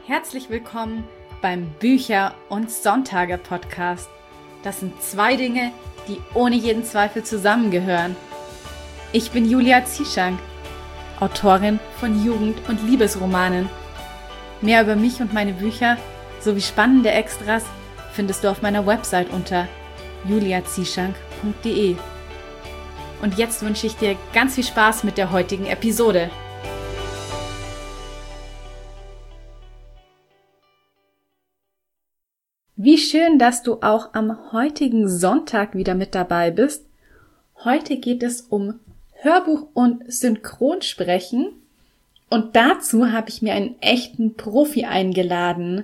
Herzlich willkommen beim Bücher- und Sonntage-Podcast. Das sind zwei Dinge, die ohne jeden Zweifel zusammengehören. Ich bin Julia Zieschank, Autorin von Jugend- und Liebesromanen. Mehr über mich und meine Bücher sowie spannende Extras findest du auf meiner Website unter juliazieschank.de. Und jetzt wünsche ich dir ganz viel Spaß mit der heutigen Episode. Wie schön, dass du auch am heutigen Sonntag wieder mit dabei bist. Heute geht es um Hörbuch und Synchronsprechen und dazu habe ich mir einen echten Profi eingeladen.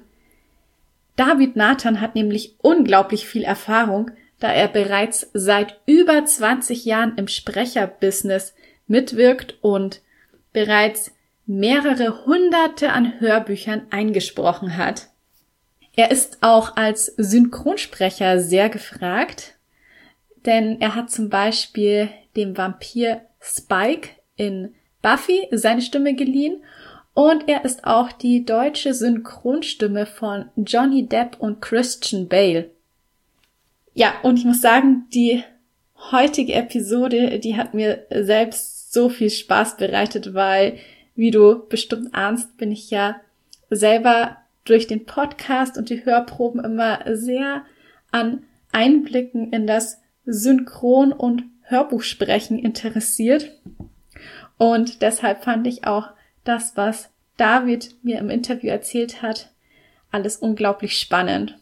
David Nathan hat nämlich unglaublich viel Erfahrung, da er bereits seit über 20 Jahren im Sprecherbusiness mitwirkt und bereits mehrere Hunderte an Hörbüchern eingesprochen hat. Er ist auch als Synchronsprecher sehr gefragt, denn er hat zum Beispiel dem Vampir Spike in Buffy seine Stimme geliehen und er ist auch die deutsche Synchronstimme von Johnny Depp und Christian Bale. Ja, und ich muss sagen, die heutige Episode, die hat mir selbst so viel Spaß bereitet, weil, wie du bestimmt ahnst, bin ich ja selber durch den Podcast und die Hörproben immer sehr an Einblicken in das Synchron- und Hörbuchsprechen interessiert. Und deshalb fand ich auch das, was David mir im Interview erzählt hat, alles unglaublich spannend.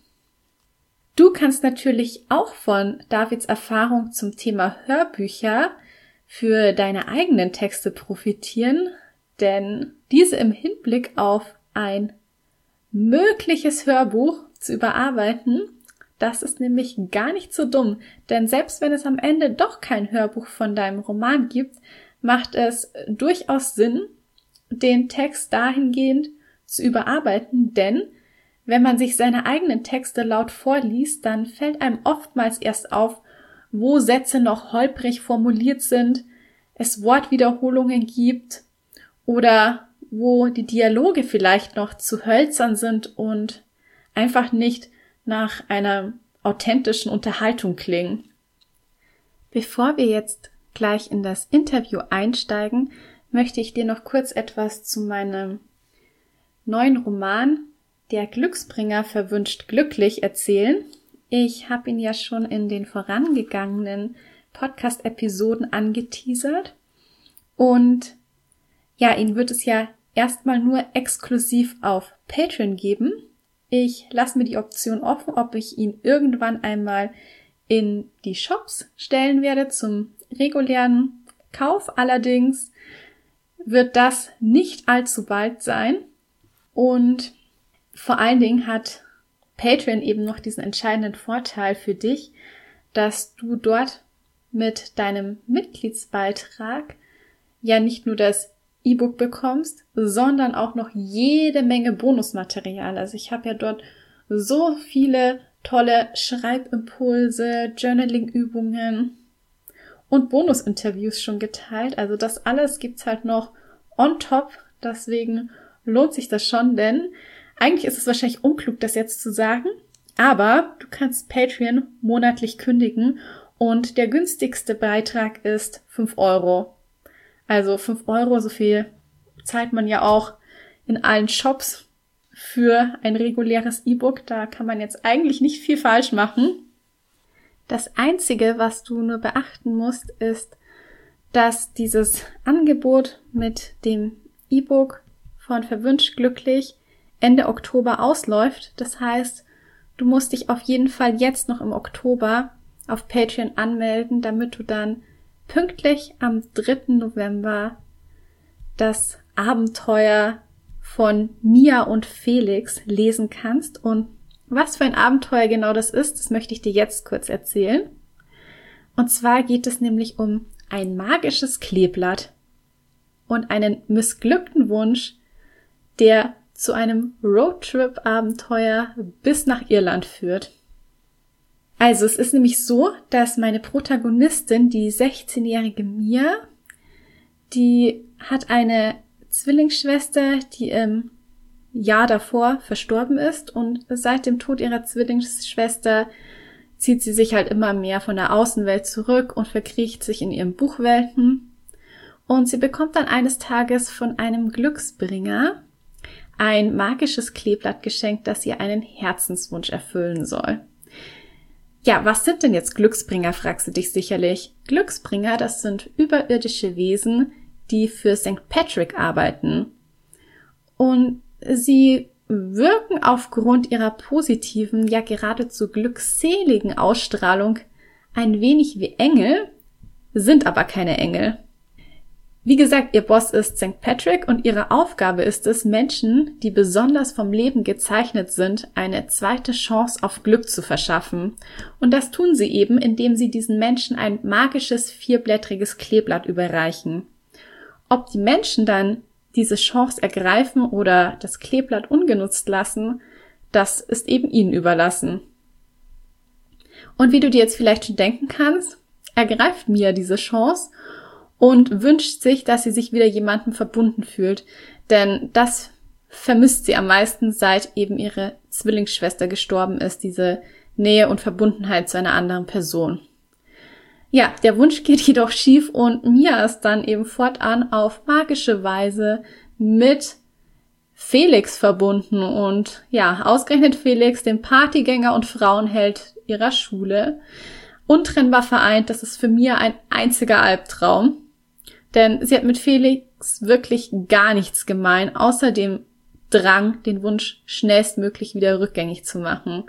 Du kannst natürlich auch von Davids Erfahrung zum Thema Hörbücher für deine eigenen Texte profitieren, denn diese im Hinblick auf ein mögliches Hörbuch zu überarbeiten, das ist nämlich gar nicht so dumm, denn selbst wenn es am Ende doch kein Hörbuch von deinem Roman gibt, macht es durchaus Sinn, den Text dahingehend zu überarbeiten, denn wenn man sich seine eigenen Texte laut vorliest, dann fällt einem oftmals erst auf, wo Sätze noch holprig formuliert sind, es Wortwiederholungen gibt oder wo die Dialoge vielleicht noch zu hölzern sind und einfach nicht nach einer authentischen Unterhaltung klingen. Bevor wir jetzt gleich in das Interview einsteigen, möchte ich dir noch kurz etwas zu meinem neuen Roman Der Glücksbringer verwünscht glücklich erzählen. Ich habe ihn ja schon in den vorangegangenen Podcast-Episoden angeteasert und ja, ihn wird es ja erstmal nur exklusiv auf Patreon geben. Ich lasse mir die Option offen, ob ich ihn irgendwann einmal in die Shops stellen werde zum regulären Kauf. Allerdings wird das nicht allzu bald sein. Und vor allen Dingen hat Patreon eben noch diesen entscheidenden Vorteil für dich, dass du dort mit deinem Mitgliedsbeitrag ja nicht nur das E-Book bekommst, sondern auch noch jede Menge Bonusmaterial. Also ich habe ja dort so viele tolle Schreibimpulse, Journaling-Übungen und Bonusinterviews schon geteilt. Also das alles gibt's halt noch on top. Deswegen lohnt sich das schon, denn eigentlich ist es wahrscheinlich unklug, das jetzt zu sagen, aber du kannst Patreon monatlich kündigen und der günstigste Beitrag ist 5 Euro. Also 5 Euro, so viel zahlt man ja auch in allen Shops für ein reguläres E-Book. Da kann man jetzt eigentlich nicht viel falsch machen. Das Einzige, was du nur beachten musst, ist, dass dieses Angebot mit dem E-Book von Verwünscht glücklich Ende Oktober ausläuft. Das heißt, du musst dich auf jeden Fall jetzt noch im Oktober auf Patreon anmelden, damit du dann pünktlich am 3. November das Abenteuer von Mia und Felix lesen kannst. Und was für ein Abenteuer genau das ist, das möchte ich dir jetzt kurz erzählen. Und zwar geht es nämlich um ein magisches Kleeblatt und einen missglückten Wunsch, der zu einem Roadtrip-Abenteuer bis nach Irland führt. Also es ist nämlich so, dass meine Protagonistin, die 16-jährige Mia, die hat eine Zwillingsschwester, die im Jahr davor verstorben ist und seit dem Tod ihrer Zwillingsschwester zieht sie sich halt immer mehr von der Außenwelt zurück und verkriecht sich in ihren Buchwelten. Und sie bekommt dann eines Tages von einem Glücksbringer ein magisches Kleeblatt geschenkt, das ihr einen Herzenswunsch erfüllen soll. Ja, was sind denn jetzt Glücksbringer, fragst du dich sicherlich. Glücksbringer, das sind überirdische Wesen, die für St. Patrick arbeiten. Und sie wirken aufgrund ihrer positiven, ja geradezu glückseligen Ausstrahlung ein wenig wie Engel, sind aber keine Engel. Wie gesagt, ihr Boss ist St. Patrick und ihre Aufgabe ist es, Menschen, die besonders vom Leben gezeichnet sind, eine zweite Chance auf Glück zu verschaffen. Und das tun sie eben, indem sie diesen Menschen ein magisches, vierblättriges Kleeblatt überreichen. Ob die Menschen dann diese Chance ergreifen oder das Kleeblatt ungenutzt lassen, das ist eben ihnen überlassen. Und wie du dir jetzt vielleicht schon denken kannst, ergreift Mia diese Chance und wünscht sich, dass sie sich wieder jemandem verbunden fühlt. Denn das vermisst sie am meisten, seit eben ihre Zwillingsschwester gestorben ist, diese Nähe und Verbundenheit zu einer anderen Person. Ja, der Wunsch geht jedoch schief und Mia ist dann eben fortan auf magische Weise mit Felix verbunden. Und ja, ausgerechnet Felix, den Partygänger und Frauenheld ihrer Schule, untrennbar vereint. Das ist für Mia ein einziger Albtraum. Denn sie hat mit Felix wirklich gar nichts gemein, außer dem Drang, den Wunsch schnellstmöglich wieder rückgängig zu machen.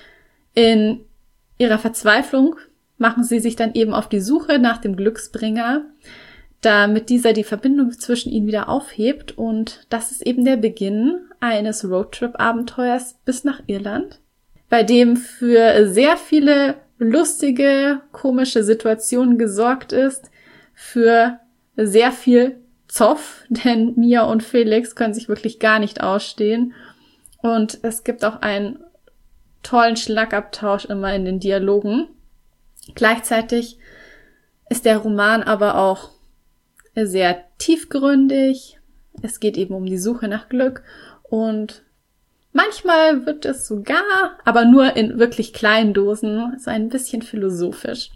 In ihrer Verzweiflung machen sie sich dann eben auf die Suche nach dem Glücksbringer, damit dieser die Verbindung zwischen ihnen wieder aufhebt. Und das ist eben der Beginn eines Roadtrip-Abenteuers bis nach Irland, bei dem für sehr viele lustige, komische Situationen gesorgt ist, für sehr viel Zoff, denn Mia und Felix können sich wirklich gar nicht ausstehen. Und es gibt auch einen tollen Schlagabtausch immer in den Dialogen. Gleichzeitig ist der Roman aber auch sehr tiefgründig. Es geht eben um die Suche nach Glück und manchmal wird es sogar, aber nur in wirklich kleinen Dosen, so ein bisschen philosophisch.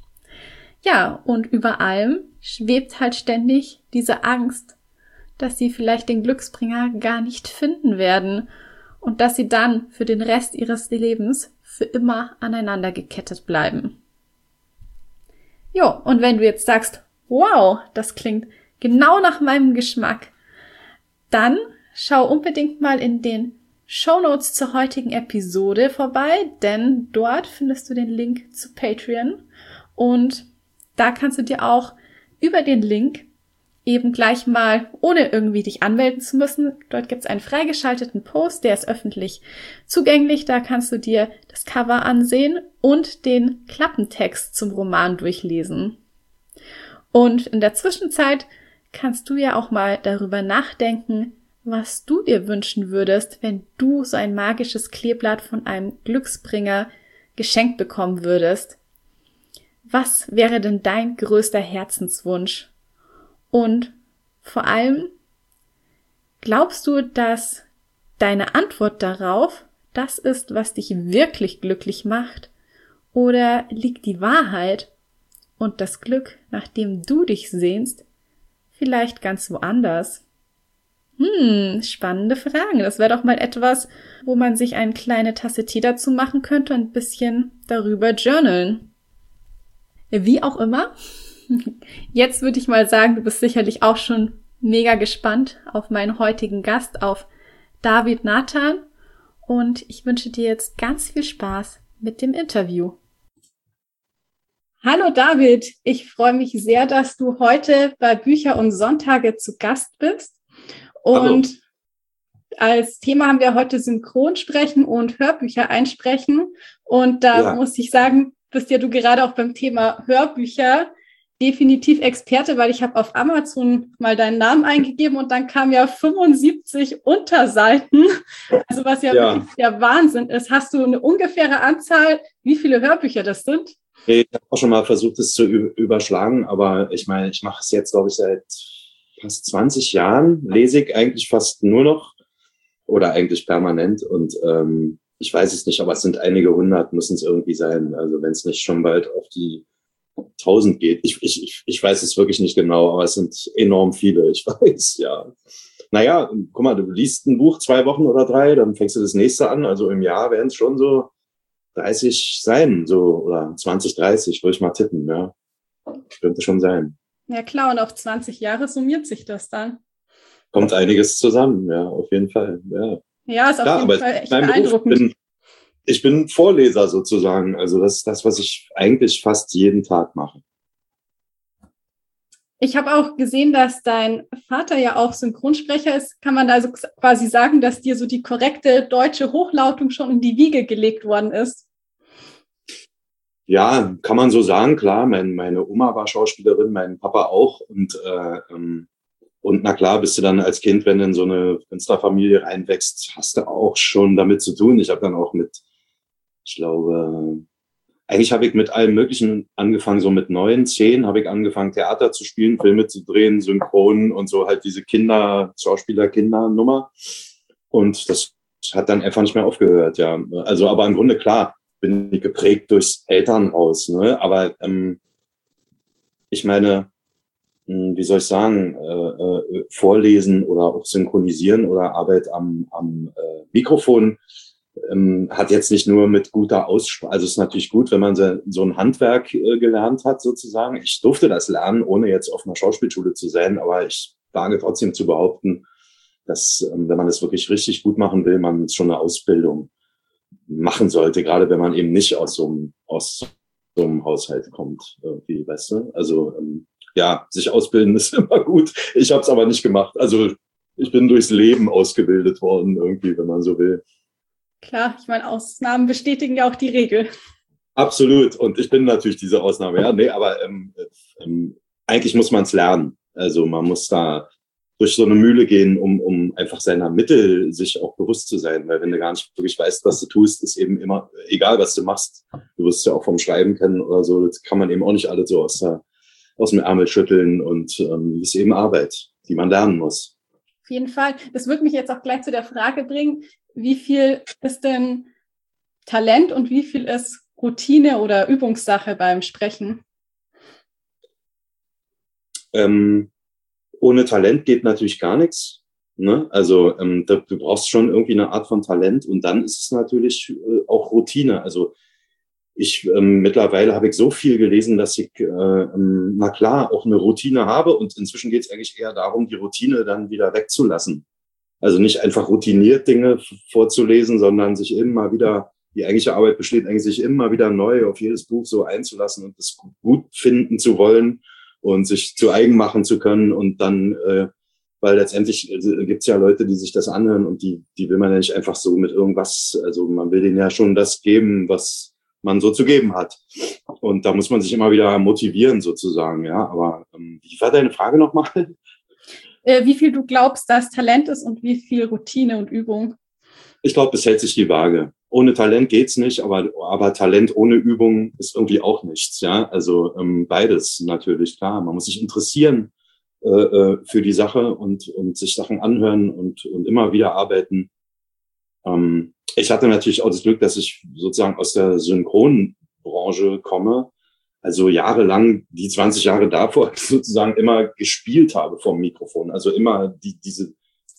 Ja, und über allem schwebt halt ständig diese Angst, dass sie vielleicht den Glücksbringer gar nicht finden werden und dass sie dann für den Rest ihres Lebens für immer aneinander gekettet bleiben. Jo, und wenn du jetzt sagst, wow, das klingt genau nach meinem Geschmack, dann schau unbedingt mal in den Shownotes zur heutigen Episode vorbei, denn dort findest du den Link zu Patreon und da kannst du dir auch über den Link eben gleich mal, ohne irgendwie dich anmelden zu müssen, dort gibt es einen freigeschalteten Post, der ist öffentlich zugänglich, da kannst du dir das Cover ansehen und den Klappentext zum Roman durchlesen. Und in der Zwischenzeit kannst du ja auch mal darüber nachdenken, was du dir wünschen würdest, wenn du so ein magisches Kleeblatt von einem Glücksbringer geschenkt bekommen würdest. Was wäre denn dein größter Herzenswunsch? Und vor allem, glaubst du, dass deine Antwort darauf das ist, was dich wirklich glücklich macht? Oder liegt die Wahrheit und das Glück, nach dem du dich sehnst, vielleicht ganz woanders? Spannende Fragen. Das wäre doch mal etwas, wo man sich eine kleine Tasse Tee dazu machen könnte und ein bisschen darüber journalen. Wie auch immer, jetzt würde ich mal sagen, du bist sicherlich auch schon mega gespannt auf meinen heutigen Gast, auf David Nathan. Und ich wünsche dir jetzt ganz viel Spaß mit dem Interview. Hallo David, ich freue mich sehr, dass du heute bei Bücher und Sonntage zu Gast bist. Und Hallo. Als Thema haben wir heute Synchronsprechen und Hörbücher einsprechen. Und da muss ich sagen, bist ja du gerade auch beim Thema Hörbücher definitiv Experte, weil ich habe auf Amazon mal deinen Namen eingegeben und dann kamen ja 75 Unterseiten, also was ja wirklich der Wahnsinn ist. Hast du eine ungefähre Anzahl, wie viele Hörbücher das sind? Ich habe auch schon mal versucht, es zu überschlagen, aber ich meine, ich mache es jetzt, glaube ich, seit fast 20 Jahren, lese ich eigentlich fast nur noch oder eigentlich permanent. Und ich weiß es nicht, aber es sind einige hundert, müssen es irgendwie sein. Also wenn es nicht schon bald auf die 1000 geht. Ich weiß es wirklich nicht genau, aber es sind enorm viele, ich weiß, ja. Naja, guck mal, du liest ein Buch 2 Wochen oder 3, dann fängst du das nächste an. Also im Jahr werden es schon so 30 sein, so, oder 20, 30, würde ich mal tippen, ja. Könnte schon sein. Ja klar, und auf 20 Jahre summiert sich das dann. Kommt einiges zusammen, ja, auf jeden Fall, ja. Ja, ist auf jeden Fall echt beeindruckend. Ich bin Vorleser sozusagen, also das ist das, was ich eigentlich fast jeden Tag mache. Ich habe auch gesehen, dass dein Vater ja auch Synchronsprecher ist. Kann man da so quasi sagen, dass dir so die korrekte deutsche Hochlautung schon in die Wiege gelegt worden ist? Ja, kann man so sagen, klar. Meine Oma war Schauspielerin, mein Papa auch. Und na klar, bist du dann als Kind, wenn du in so eine Künstlerfamilie reinwächst, hast du auch schon damit zu tun. Ich habe dann auch ich glaube, eigentlich habe ich mit allem Möglichen angefangen, so mit 9, 10 habe ich angefangen, Theater zu spielen, Filme zu drehen, Synchron und so halt diese Schauspieler-Kinder-Nummer. Und das hat dann einfach nicht mehr aufgehört, ja. Also, aber im Grunde klar, bin ich geprägt durchs Elternhaus, ne? Aber ich meine, wie soll ich sagen, vorlesen oder auch synchronisieren oder Arbeit am Mikrofon hat jetzt nicht nur mit guter Aussprache, also es ist natürlich gut, wenn man so ein Handwerk gelernt hat sozusagen. Ich durfte das lernen, ohne jetzt auf einer Schauspielschule zu sein, aber ich wage trotzdem zu behaupten, dass wenn man das wirklich richtig gut machen will, man schon eine Ausbildung machen sollte, gerade wenn man eben nicht aus so einem Haushalt kommt, irgendwie, weißt du? Also ja, sich ausbilden ist immer gut. Ich habe es aber nicht gemacht. Also ich bin durchs Leben ausgebildet worden, irgendwie, wenn man so will. Klar, ich meine, Ausnahmen bestätigen ja auch die Regel. Absolut. Und ich bin natürlich diese Ausnahme. Ja, nee, aber eigentlich muss man es lernen. Also man muss da durch so eine Mühle gehen, um einfach seiner Mittel sich auch bewusst zu sein. Weil wenn du gar nicht wirklich weißt, was du tust, ist eben immer, egal was du machst, du wirst es ja auch vom Schreiben kennen oder so, das kann man eben auch nicht alles so aus dem Ärmel schütteln und das ist eben Arbeit, die man lernen muss. Auf jeden Fall. Das wird mich jetzt auch gleich zu der Frage bringen, wie viel ist denn Talent und wie viel ist Routine oder Übungssache beim Sprechen? Ohne Talent geht natürlich gar nichts. Ne? Also du brauchst schon irgendwie eine Art von Talent und dann ist es natürlich auch Routine. Also mittlerweile habe ich so viel gelesen, dass ich, na klar, auch eine Routine habe und inzwischen geht es eigentlich eher darum, die Routine dann wieder wegzulassen. Also nicht einfach routiniert Dinge vorzulesen, sondern sich immer wieder, die eigentliche Arbeit besteht eigentlich, sich immer wieder neu auf jedes Buch so einzulassen und es gut finden zu wollen und sich zu eigen machen zu können und dann, weil letztendlich gibt's ja Leute, die sich das anhören und die will man ja nicht einfach so mit irgendwas, also man will denen ja schon das geben, was man so zu geben hat. Und da muss man sich immer wieder motivieren sozusagen, ja. Aber wie war deine Frage nochmal? Wie viel du glaubst, dass Talent ist und wie viel Routine und Übung? Ich glaube, es hält sich die Waage. Ohne Talent geht's nicht, aber Talent ohne Übung ist irgendwie auch nichts, ja. Also beides natürlich, klar. Man muss sich interessieren für die Sache und sich Sachen anhören und immer wieder arbeiten. Ich hatte natürlich auch das Glück, dass ich sozusagen aus der Synchronbranche komme. Also jahrelang, die 20 Jahre davor sozusagen immer gespielt habe vom Mikrofon. Also immer diese,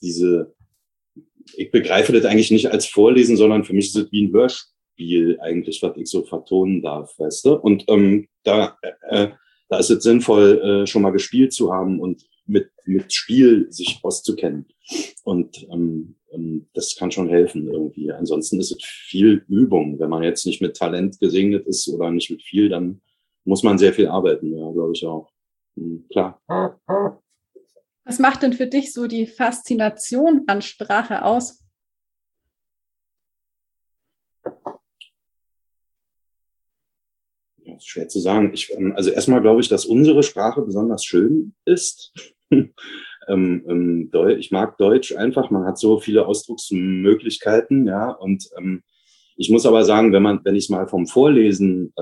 ich begreife das eigentlich nicht als Vorlesen, sondern für mich ist es wie ein Hörspiel eigentlich, was ich so vertonen darf, weißt du? Und da ist es sinnvoll, schon mal gespielt zu haben und mit Spiel sich auszukennen. Und das kann schon helfen irgendwie. Ansonsten ist es viel Übung. Wenn man jetzt nicht mit Talent gesegnet ist oder nicht mit viel, dann muss man sehr viel arbeiten, ja, glaube ich auch. Klar. Was macht denn für dich so die Faszination an Sprache aus? Ja, ist schwer zu sagen. Also erstmal glaube ich, dass unsere Sprache besonders schön ist. Ich mag Deutsch einfach. Man hat so viele Ausdrucksmöglichkeiten, ja. Und ich muss aber sagen, wenn ich es mal vom Vorlesen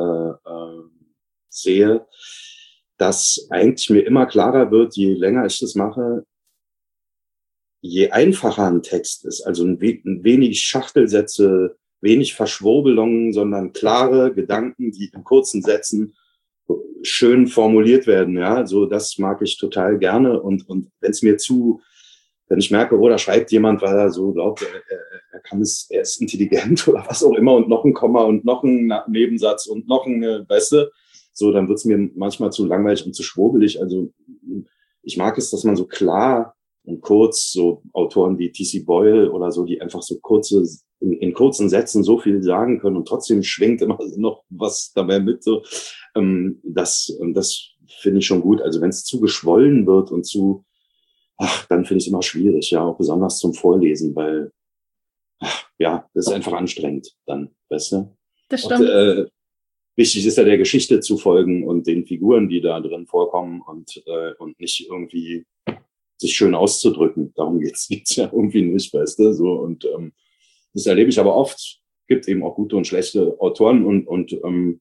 sehe, dass eigentlich mir immer klarer wird, je länger ich das mache, je einfacher ein Text ist, also wenig Schachtelsätze, wenig Verschwurbelungen, sondern klare Gedanken, die in kurzen Sätzen schön formuliert werden, ja, so das mag ich total gerne und wenn ich merke, da schreibt jemand, weil er so glaubt, er ist intelligent oder was auch immer und noch ein Komma und noch ein Nebensatz und noch ein, weißt du, so, dann wird's mir manchmal zu langweilig und zu schwurbelig. Also ich mag es, dass man so klar und kurz, so Autoren wie T.C. Boyle oder so, die einfach so in kurzen Sätzen so viel sagen können und trotzdem schwingt immer noch was dabei mit, so, das finde ich schon gut. Also wenn es zu geschwollen wird und dann finde ich es immer schwierig, ja, auch besonders zum Vorlesen, weil, das ist einfach anstrengend dann, weißt du? Das stimmt. Und, wichtig ist ja der Geschichte zu folgen und den Figuren, die da drin vorkommen und nicht irgendwie sich schön auszudrücken. Darum geht's ja irgendwie nicht, weißt du, so und das erlebe ich aber oft. Gibt eben auch gute und schlechte Autoren und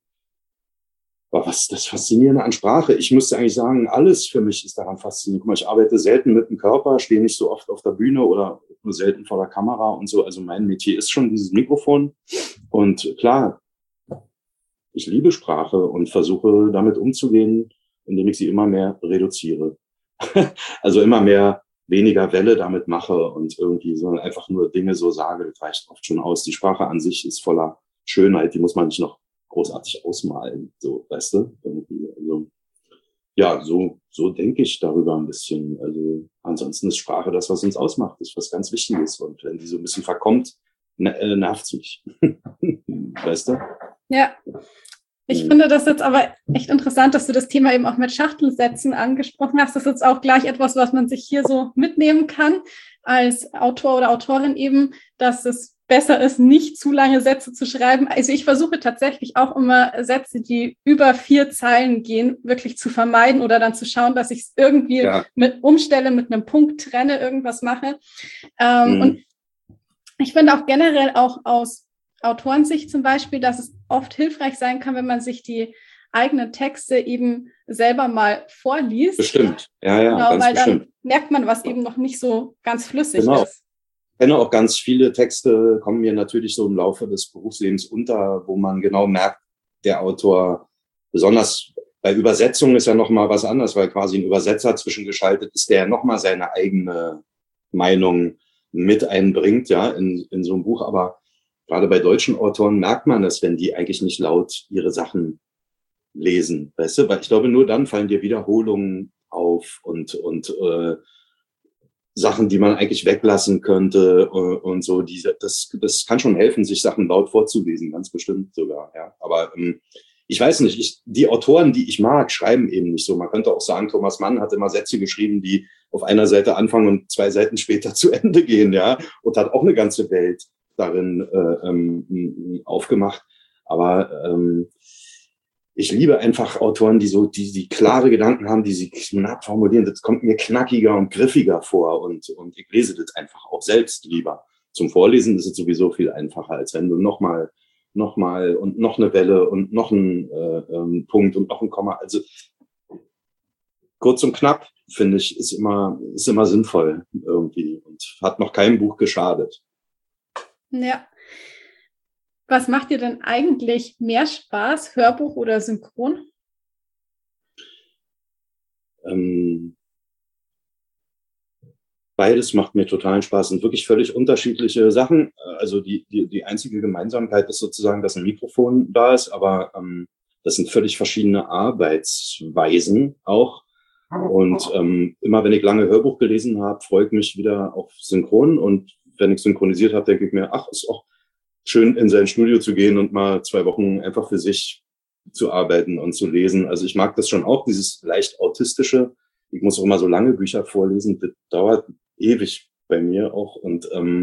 was das Faszinierende an Sprache. Ich müsste eigentlich sagen, alles für mich ist daran faszinierend. Guck mal, ich arbeite selten mit dem Körper, stehe nicht so oft auf der Bühne oder nur selten vor der Kamera und so. Also mein Metier ist schon dieses Mikrofon. Und klar, ich liebe Sprache und versuche damit umzugehen, indem ich sie immer mehr reduziere. Also immer weniger Welle damit mache und irgendwie so einfach nur Dinge so sage, das reicht oft schon aus. Die Sprache an sich ist voller Schönheit, die muss man nicht noch großartig ausmalen, so, weißt du? Irgendwie, also, ja, so denke ich darüber ein bisschen. Also ansonsten ist Sprache das, was uns ausmacht, ist was ganz Wichtiges. Und wenn die so ein bisschen verkommt, nervt's mich. Weißt du? Ja. Ich finde das jetzt aber echt interessant, dass du das Thema eben auch mit Schachtelsätzen angesprochen hast. Das ist jetzt auch gleich etwas, was man sich hier so mitnehmen kann als Autor oder Autorin eben, dass es besser ist, nicht zu lange Sätze zu schreiben. Also ich versuche tatsächlich auch immer Sätze, die über 4 Zeilen gehen, wirklich zu vermeiden oder dann zu schauen, dass ich es irgendwie mit umstelle, mit einem Punkt trenne, irgendwas mache. Und ich finde auch generell auch aus Autorensicht zum Beispiel, dass es oft hilfreich sein kann, wenn man sich die eigenen Texte eben selber mal vorliest. Bestimmt, ja, genau, ganz weil bestimmt. Dann merkt man, was eben noch nicht so ganz flüssig ist. Ich kenne auch ganz viele Texte, kommen mir natürlich so im Laufe des Berufslebens unter, wo man genau merkt, der Autor, besonders bei Übersetzungen ist ja noch mal was anderes, weil quasi ein Übersetzer zwischengeschaltet ist, der noch mal seine eigene Meinung mit einbringt, ja, in so einem Buch. Aber gerade bei deutschen Autoren merkt man das, wenn die eigentlich nicht laut ihre Sachen lesen, weißt du? Weil ich glaube, nur dann fallen dir Wiederholungen auf und Sachen, die man eigentlich weglassen könnte und so. Das kann schon helfen, sich Sachen laut vorzulesen, ganz bestimmt sogar. Ja, aber ich weiß nicht. Die Autoren, die ich mag, schreiben eben nicht so. Man könnte auch sagen, Thomas Mann hat immer Sätze geschrieben, die auf einer Seite anfangen und 2 Seiten später zu Ende gehen, ja, und hat auch eine ganze Welt darin aufgemacht. Aber ich liebe einfach Autoren, die klare Gedanken haben, die sie knapp formulieren. Das kommt mir knackiger und griffiger vor und ich lese das einfach auch selbst lieber. Zum Vorlesen ist es sowieso viel einfacher, als wenn du nochmal und noch eine Welle und noch ein Punkt und noch ein Komma. Also kurz und knapp, finde ich, ist immer sinnvoll irgendwie und hat noch keinem Buch geschadet. Ja. Was macht dir denn eigentlich mehr Spaß, Hörbuch oder Synchron? Beides macht mir totalen Spaß, sind wirklich völlig unterschiedliche Sachen. Also die einzige Gemeinsamkeit ist sozusagen, dass ein Mikrofon da ist, aber das sind völlig verschiedene Arbeitsweisen auch. Und immer wenn ich lange Hörbuch gelesen habe, freue ich mich wieder auf Synchron. Und wenn ich synchronisiert habe, denke ich mir, ist auch schön in sein Studio zu gehen und mal 2 Wochen einfach für sich zu arbeiten und zu lesen. Also ich mag das schon auch, dieses leicht autistische. Ich muss auch immer so lange Bücher vorlesen. Das dauert ewig bei mir auch. Und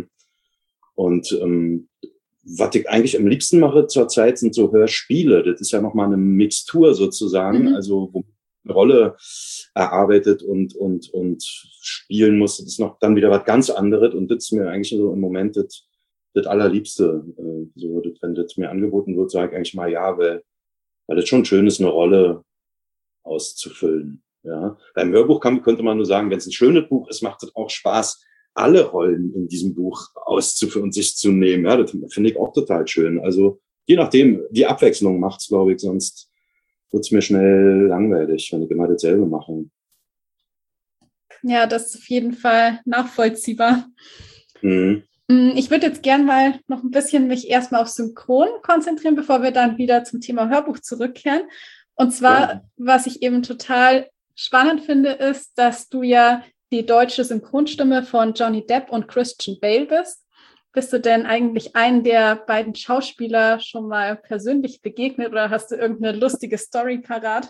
was ich eigentlich am liebsten mache zurzeit sind so Hörspiele. Das ist ja nochmal eine Mixtur sozusagen, also wo man eine Rolle erarbeitet und spielen muss. Das ist noch dann wieder was ganz anderes. Und das ist mir eigentlich so im Moment das Allerliebste, so, wenn das mir angeboten wird, sage ich eigentlich mal ja, weil das schon schön ist, eine Rolle auszufüllen. Ja, beim Hörbuch könnte man nur sagen, wenn es ein schönes Buch ist, macht es auch Spaß, alle Rollen in diesem Buch auszuführen und sich zu nehmen. Ja, das finde ich auch total schön. Also je nachdem, die Abwechslung macht's, glaube ich, sonst wird's mir schnell langweilig, wenn ich immer dasselbe mache. Ja, das ist auf jeden Fall nachvollziehbar. Mhm. Ich würde jetzt gern mal noch ein bisschen mich erstmal auf Synchron konzentrieren, bevor wir dann wieder zum Thema Hörbuch zurückkehren. Und zwar, was ich eben total spannend finde, ist, dass du ja die deutsche Synchronstimme von Johnny Depp und Christian Bale bist. Bist du denn eigentlich einen der beiden Schauspieler schon mal persönlich begegnet oder hast du irgendeine lustige Story parat?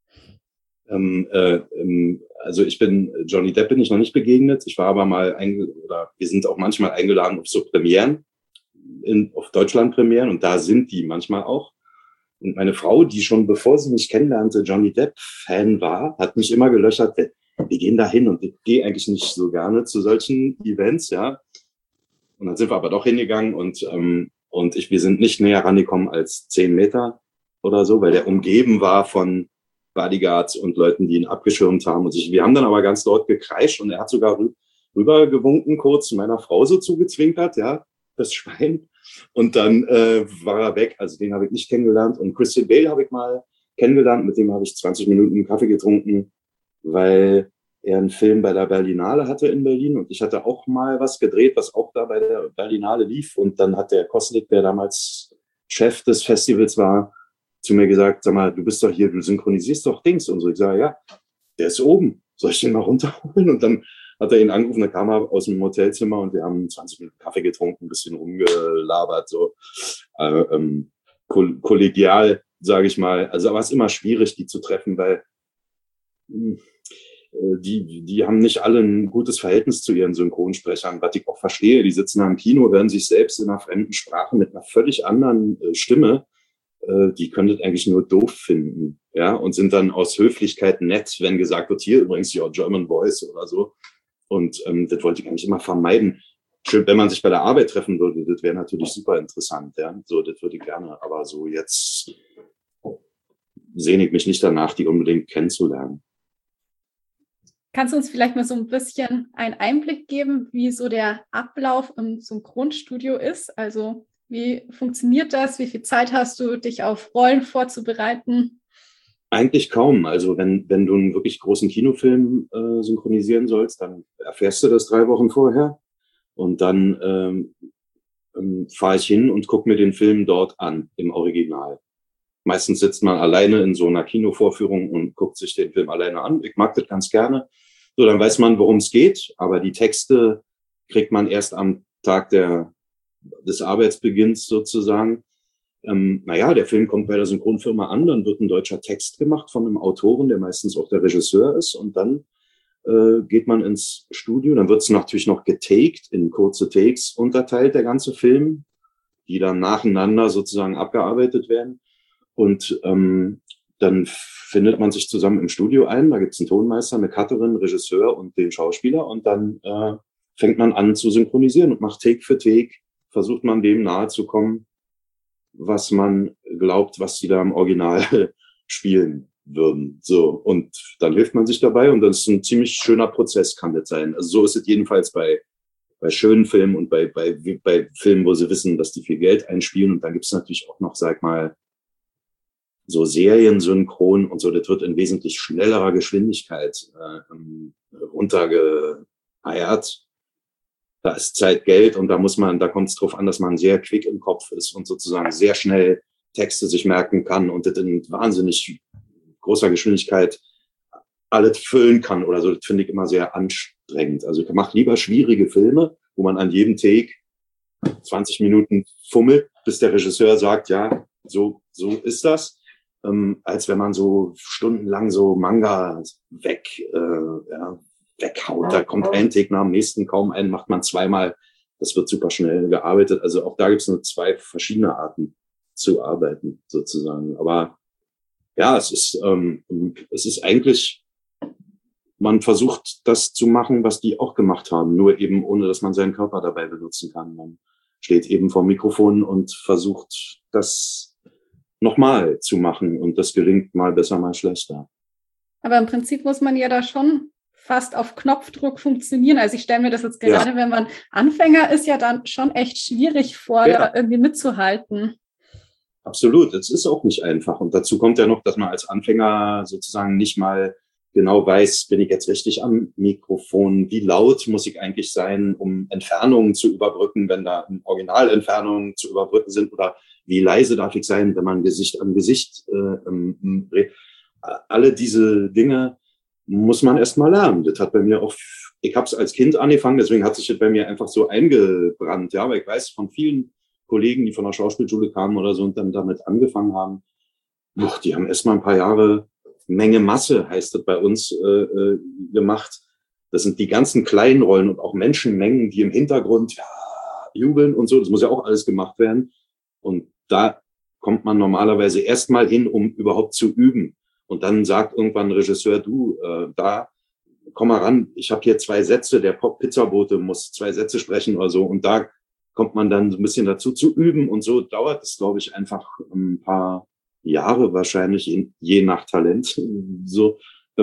Also Johnny Depp bin ich noch nicht begegnet. Ich war aber mal wir sind auch manchmal eingeladen auf so Premieren, auf Deutschland-Premieren, und da sind die manchmal auch. Und meine Frau, die schon bevor sie mich kennenlernte, Johnny Depp-Fan war, hat mich immer gelöchert, wir gehen da hin, und ich gehe eigentlich nicht so gerne zu solchen Events, ja. Und dann sind wir aber doch hingegangen und wir sind nicht näher rangekommen als 10 Meter oder so, weil der umgeben war von Bodyguards und Leuten, die ihn abgeschirmt haben. Wir haben dann aber ganz laut gekreischt, und er hat sogar rübergewunken, kurz meiner Frau so zugezwinkert, ja, das Schwein. Und dann war er weg. Also den habe ich nicht kennengelernt. Und Christian Bale habe ich mal kennengelernt. Mit dem habe ich 20 Minuten Kaffee getrunken, weil er einen Film bei der Berlinale hatte in Berlin. Und ich hatte auch mal was gedreht, was auch da bei der Berlinale lief. Und dann hat der Koslik, der damals Chef des Festivals war, zu mir gesagt, sag mal, du bist doch hier, du synchronisierst doch Dings. Und so, ich sage, ja, der ist oben. Soll ich den mal runterholen? Und dann hat er ihn angerufen, da kam er aus dem Hotelzimmer, und wir haben 20 Minuten Kaffee getrunken, ein bisschen rumgelabert, so kollegial, sage ich mal. Also aber es ist immer schwierig, die zu treffen, weil die haben nicht alle ein gutes Verhältnis zu ihren Synchronsprechern, was ich auch verstehe. Die sitzen da im Kino, hören sich selbst in einer fremden Sprache mit einer völlig anderen Stimme. Die können das eigentlich nur doof finden, ja, und sind dann aus Höflichkeit nett, wenn gesagt wird, hier übrigens your German Voice oder so. Und das wollte ich eigentlich immer vermeiden. Schön, wenn man sich bei der Arbeit treffen würde, das wäre natürlich super interessant, ja. So, das würde ich gerne, aber so jetzt sehne ich mich nicht danach, die unbedingt kennenzulernen. Kannst du uns vielleicht mal so ein bisschen einen Einblick geben, wie so der Ablauf im Synchronstudio ist? Also wie funktioniert das? Wie viel Zeit hast du, dich auf Rollen vorzubereiten? Eigentlich kaum. Also wenn du einen wirklich großen Kinofilm synchronisieren sollst, dann erfährst du das 3 Wochen vorher. Und dann fahre ich hin und gucke mir den Film dort an, im Original. Meistens sitzt man alleine in so einer Kinovorführung und guckt sich den Film alleine an. Ich mag das ganz gerne. So, dann weiß man, worum es geht. Aber die Texte kriegt man erst am Tag des Arbeitsbeginns sozusagen. Der Film kommt bei der Synchronfirma an, dann wird ein deutscher Text gemacht von einem Autoren, der meistens auch der Regisseur ist, und dann geht man ins Studio, dann wird es natürlich noch getaked, in kurze Takes unterteilt, der ganze Film, die dann nacheinander sozusagen abgearbeitet werden, und dann findet man sich zusammen im Studio ein, da gibt es einen Tonmeister, eine Cutterin, Regisseur und den Schauspieler, und dann fängt man an zu synchronisieren und macht Take für Take, versucht man dem nahe zu kommen, was man glaubt, was die da im Original spielen würden. So, und dann hilft man sich dabei, und das ist ein ziemlich schöner Prozess, kann das sein. Also so ist es jedenfalls bei schönen Filmen und bei Filmen, wo sie wissen, dass die viel Geld einspielen. Und dann gibt es natürlich auch noch, sag mal, so Seriensynchron und so, das wird in wesentlich schnellerer Geschwindigkeit runtergeeiert. Da ist Zeit Geld, und da kommt es drauf an, dass man sehr quick im Kopf ist und sozusagen sehr schnell Texte sich merken kann und das in wahnsinnig großer Geschwindigkeit alles füllen kann oder so. Das finde ich immer sehr anstrengend. Also ich mache lieber schwierige Filme, wo man an jedem Take 20 Minuten fummelt, bis der Regisseur sagt, ja, so ist das, als wenn man so stundenlang so Manga weghaut. Da kommt ein Take nach dem nächsten, kaum einen macht man zweimal. Das wird super schnell gearbeitet. Also auch da gibt es nur 2 verschiedene Arten zu arbeiten, sozusagen. Aber ja, es ist eigentlich, man versucht das zu machen, was die auch gemacht haben, nur eben ohne, dass man seinen Körper dabei benutzen kann. Man steht eben vor dem Mikrofon und versucht, das nochmal zu machen, und das gelingt mal besser, mal schlechter. Aber im Prinzip muss man ja da schon fast auf Knopfdruck funktionieren. Also ich stelle mir das jetzt gerade, wenn man Anfänger ist, ja dann schon echt schwierig vor, da irgendwie mitzuhalten. Absolut, es ist auch nicht einfach. Und dazu kommt ja noch, dass man als Anfänger sozusagen nicht mal genau weiß, bin ich jetzt richtig am Mikrofon, wie laut muss ich eigentlich sein, um Entfernungen zu überbrücken, wenn da Originalentfernungen zu überbrücken sind, oder wie leise darf ich sein, wenn man Gesicht an Gesicht alle diese Dinge muss man erst mal lernen. Das hat bei mir auch, ich habe es als Kind angefangen, deswegen hat sich das bei mir einfach so eingebrannt, ja, weil ich weiß von vielen Kollegen, die von der Schauspielschule kamen oder so und dann damit angefangen haben, die haben erst mal ein paar Jahre Menge Masse, heißt das bei uns, gemacht. Das sind die ganzen kleinen Rollen und auch Menschenmengen, die im Hintergrund jubeln und so. Das muss ja auch alles gemacht werden. Und da kommt man normalerweise erst mal hin, um überhaupt zu üben. Und dann sagt irgendwann ein Regisseur, du, komm mal ran, ich habe hier 2 Sätze, der Pizzabote muss 2 Sätze sprechen oder so. Und da kommt man dann so ein bisschen dazu zu üben. Und so dauert es, glaube ich, einfach ein paar Jahre wahrscheinlich, je nach Talent. So,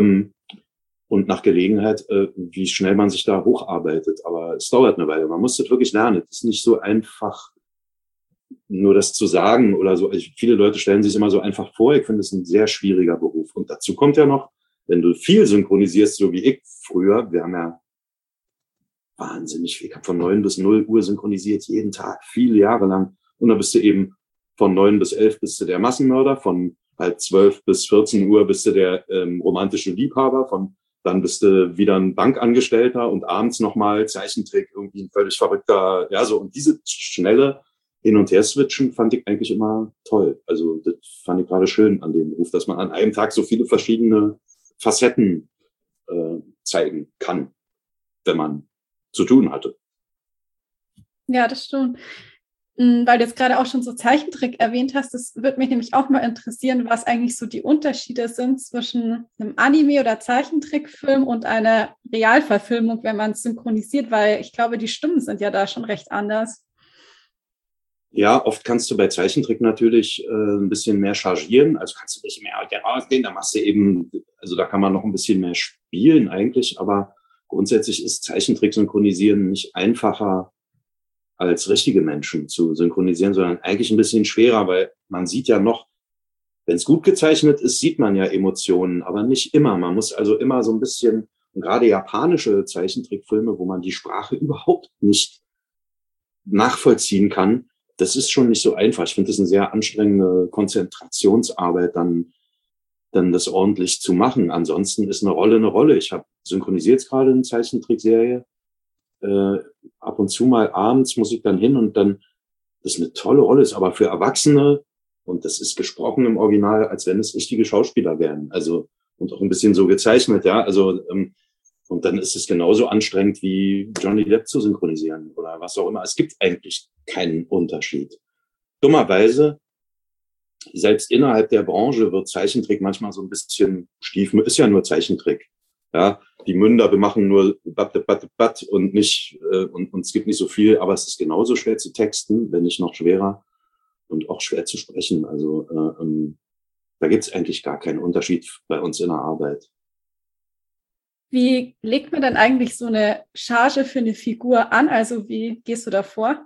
und nach Gelegenheit, wie schnell man sich da hocharbeitet. Aber es dauert eine Weile. Man muss das wirklich lernen. Es ist nicht so einfach, nur das zu sagen oder so. Viele Leute stellen sich immer so einfach vor. Ich finde es ein sehr schwieriger Beruf. Und dazu kommt ja noch, wenn du viel synchronisierst, so wie ich früher, wir haben ja wahnsinnig viel. Ich habe von 9 bis 0 Uhr synchronisiert, jeden Tag, viele Jahre lang. Und dann bist du eben von 9 bis 11 bist du der Massenmörder, von halt 12 bis 14 Uhr bist du der romantische Liebhaber, dann bist du wieder ein Bankangestellter und abends nochmal Zeichentrick, irgendwie ein völlig verrückter, ja, so. Und diese schnelle Hin- und Her-Switchen fand ich eigentlich immer toll. Also das fand ich gerade schön an dem Beruf, dass man an einem Tag so viele verschiedene Facetten zeigen kann, wenn man zu tun hatte. Ja, das stimmt. Weil du jetzt gerade auch schon so Zeichentrick erwähnt hast, das würde mich nämlich auch mal interessieren, was eigentlich so die Unterschiede sind zwischen einem Anime- oder Zeichentrickfilm und einer Realverfilmung, wenn man es synchronisiert, weil ich glaube, die Stimmen sind ja da schon recht anders. Ja, oft kannst du bei Zeichentrick natürlich ein bisschen mehr chargieren, also kannst du nicht mehr rausgehen, da machst du eben, also da kann man noch ein bisschen mehr spielen eigentlich, aber grundsätzlich ist Zeichentrick synchronisieren nicht einfacher als richtige Menschen zu synchronisieren, sondern eigentlich ein bisschen schwerer, weil man sieht ja noch, wenn es gut gezeichnet ist, sieht man ja Emotionen, aber nicht immer. Man muss also immer so ein bisschen, und gerade japanische Zeichentrickfilme, wo man die Sprache überhaupt nicht nachvollziehen kann, das ist schon nicht so einfach. Ich finde das eine sehr anstrengende Konzentrationsarbeit, dann das ordentlich zu machen. Ansonsten ist eine Rolle eine Rolle. Ich habe synchronisiert gerade eine Zeichentrickserie. Ab und zu mal abends muss ich dann hin und dann, das ist eine tolle Rolle, ist aber für Erwachsene, und das ist gesprochen im Original, als wenn es richtige Schauspieler wären. Also, und auch ein bisschen so gezeichnet, ja. Also, und dann ist es genauso anstrengend wie Johnny Depp zu synchronisieren oder was auch immer. Es gibt eigentlich keinen Unterschied. Dummerweise, selbst innerhalb der Branche wird Zeichentrick manchmal so ein bisschen stiefmütterlich, ist ja nur Zeichentrick. Ja, die Münder, wir machen nur bat und nicht, und es gibt nicht so viel, aber es ist genauso schwer zu texten, wenn nicht noch schwerer und auch schwer zu sprechen. Also, da gibt es eigentlich gar keinen Unterschied bei uns in der Arbeit. Wie legt man denn eigentlich so eine Charge für eine Figur an? Also wie gehst du da vor?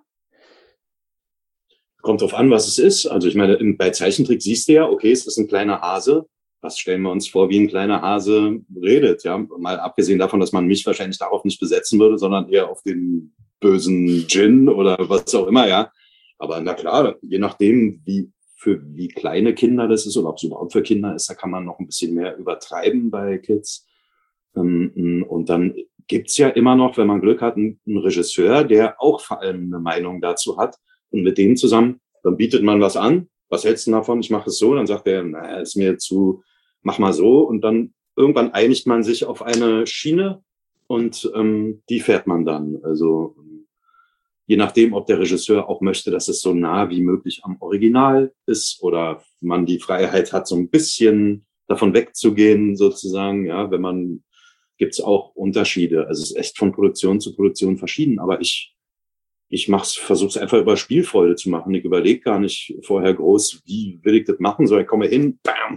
Kommt drauf an, was es ist. Also ich meine, bei Zeichentrick siehst du ja, okay, es ist ein kleiner Hase. Was stellen wir uns vor, wie ein kleiner Hase redet? Ja, mal abgesehen davon, dass man mich wahrscheinlich darauf nicht besetzen würde, sondern eher auf den bösen Djinn oder was auch immer, ja. Aber na klar, je nachdem, wie kleine Kinder das ist oder ob es überhaupt für Kinder ist, da kann man noch ein bisschen mehr übertreiben bei Kids. Und dann gibt's ja immer noch, wenn man Glück hat, einen Regisseur, der auch vor allem eine Meinung dazu hat. Und mit dem zusammen, dann bietet man was an. Was hältst du davon? Ich mache es so. Dann sagt er, naja, ist mir zu, mach mal so. Und dann irgendwann einigt man sich auf eine Schiene und die fährt man dann. Also je nachdem, ob der Regisseur auch möchte, dass es so nah wie möglich am Original ist oder man die Freiheit hat, so ein bisschen davon wegzugehen, sozusagen. Ja, wenn man, gibt's auch Unterschiede. Also es ist echt von Produktion zu Produktion verschieden. Aber ich versuche es einfach über Spielfreude zu machen. Ich überlege gar nicht vorher groß, wie will ich das machen, sondern ich komme hin, bam,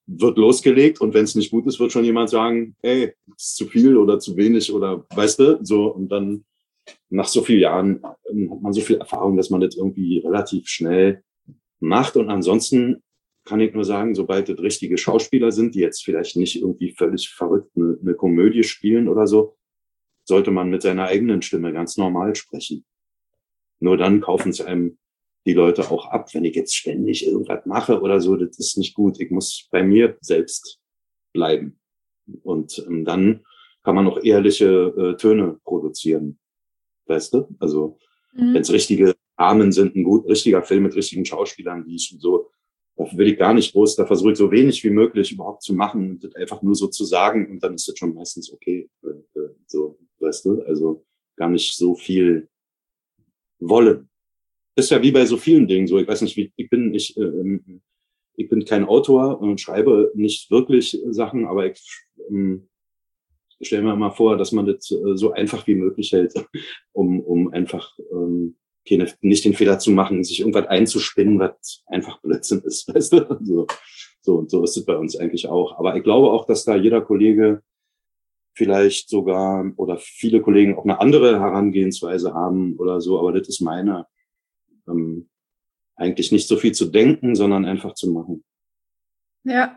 wird losgelegt und wenn es nicht gut ist, wird schon jemand sagen, hey, das ist zu viel oder zu wenig oder weißt du, so und dann nach so vielen Jahren hat man so viel Erfahrung, dass man das irgendwie relativ schnell macht und ansonsten kann ich nur sagen, sobald das richtige Schauspieler sind, die jetzt vielleicht nicht irgendwie völlig verrückt eine Komödie spielen oder so, sollte man mit seiner eigenen Stimme ganz normal sprechen. Nur dann kaufen es einem die Leute auch ab, wenn ich jetzt ständig irgendwas mache oder so, das ist nicht gut. Ich muss bei mir selbst bleiben. Und dann kann man auch ehrliche Töne produzieren. Weißt du? Also, wenn es richtige Rahmen sind, richtiger Film mit richtigen Schauspielern, die so, da will ich gar nicht groß, da versuche ich so wenig wie möglich überhaupt zu machen und das einfach nur so zu sagen und dann ist das schon meistens okay. So, weißt du? Also, gar nicht so viel wollen. Ist ja wie bei so vielen Dingen so. Ich weiß nicht, ich bin kein Autor und schreibe nicht wirklich Sachen, aber ich stelle mir immer vor, dass man das so einfach wie möglich hält, um einfach nicht den Fehler zu machen, sich irgendwas einzuspinnen, was einfach Blödsinn ist, weißt du? Und so ist es bei uns eigentlich auch. Aber ich glaube auch, dass da jeder Kollege vielleicht sogar oder viele Kollegen auch eine andere Herangehensweise haben oder so, aber das ist meine. Eigentlich nicht so viel zu denken, sondern einfach zu machen. Ja.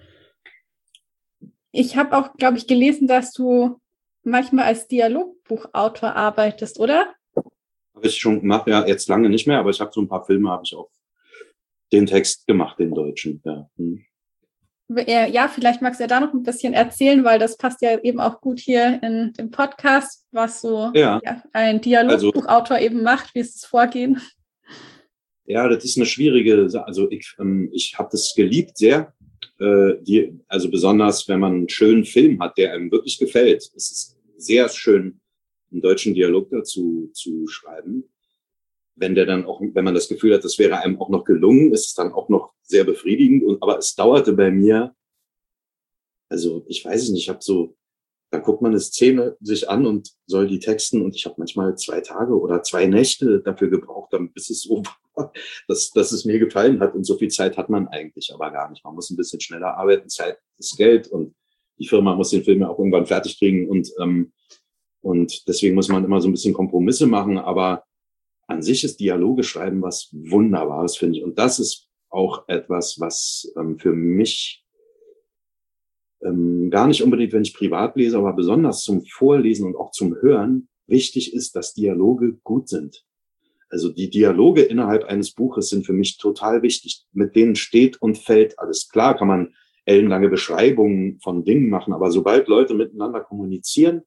Ich habe auch, glaube ich, gelesen, dass du manchmal als Dialogbuchautor arbeitest, oder? Habe ich schon gemacht, ja, jetzt lange nicht mehr, aber ich habe so ein paar Filme, habe ich auch den Text gemacht, den deutschen, ja. Ja, vielleicht magst du ja da noch ein bisschen erzählen, weil das passt ja eben auch gut hier in dem Podcast, was so ein Dialogbuchautor eben macht. Wie ist das Vorgehen? Ja, das ist eine schwierige Sache. Also ich habe das geliebt sehr. Also besonders, wenn man einen schönen Film hat, der einem wirklich gefällt. Es ist sehr schön, einen deutschen Dialog dazu zu schreiben. Wenn man das Gefühl hat, das wäre einem auch noch gelungen, ist es dann auch noch sehr befriedigend. Aber es dauerte bei mir, also ich weiß es nicht, dann guckt man eine Szene sich an und soll die texten und ich habe manchmal 2 Tage oder 2 Nächte dafür gebraucht, bis es so war, dass es mir gefallen hat. Und so viel Zeit hat man eigentlich aber gar nicht. Man muss ein bisschen schneller arbeiten, Zeit ist Geld und die Firma muss den Film ja auch irgendwann fertig kriegen und deswegen muss man immer so ein bisschen Kompromisse machen. Aber an sich ist Dialoge schreiben was Wunderbares, finde ich. Und das ist auch etwas, was für mich gar nicht unbedingt, wenn ich privat lese, aber besonders zum Vorlesen und auch zum Hören wichtig ist, dass Dialoge gut sind. Also die Dialoge innerhalb eines Buches sind für mich total wichtig. Mit denen steht und fällt alles. Klar kann man ellenlange Beschreibungen von Dingen machen, aber sobald Leute miteinander kommunizieren,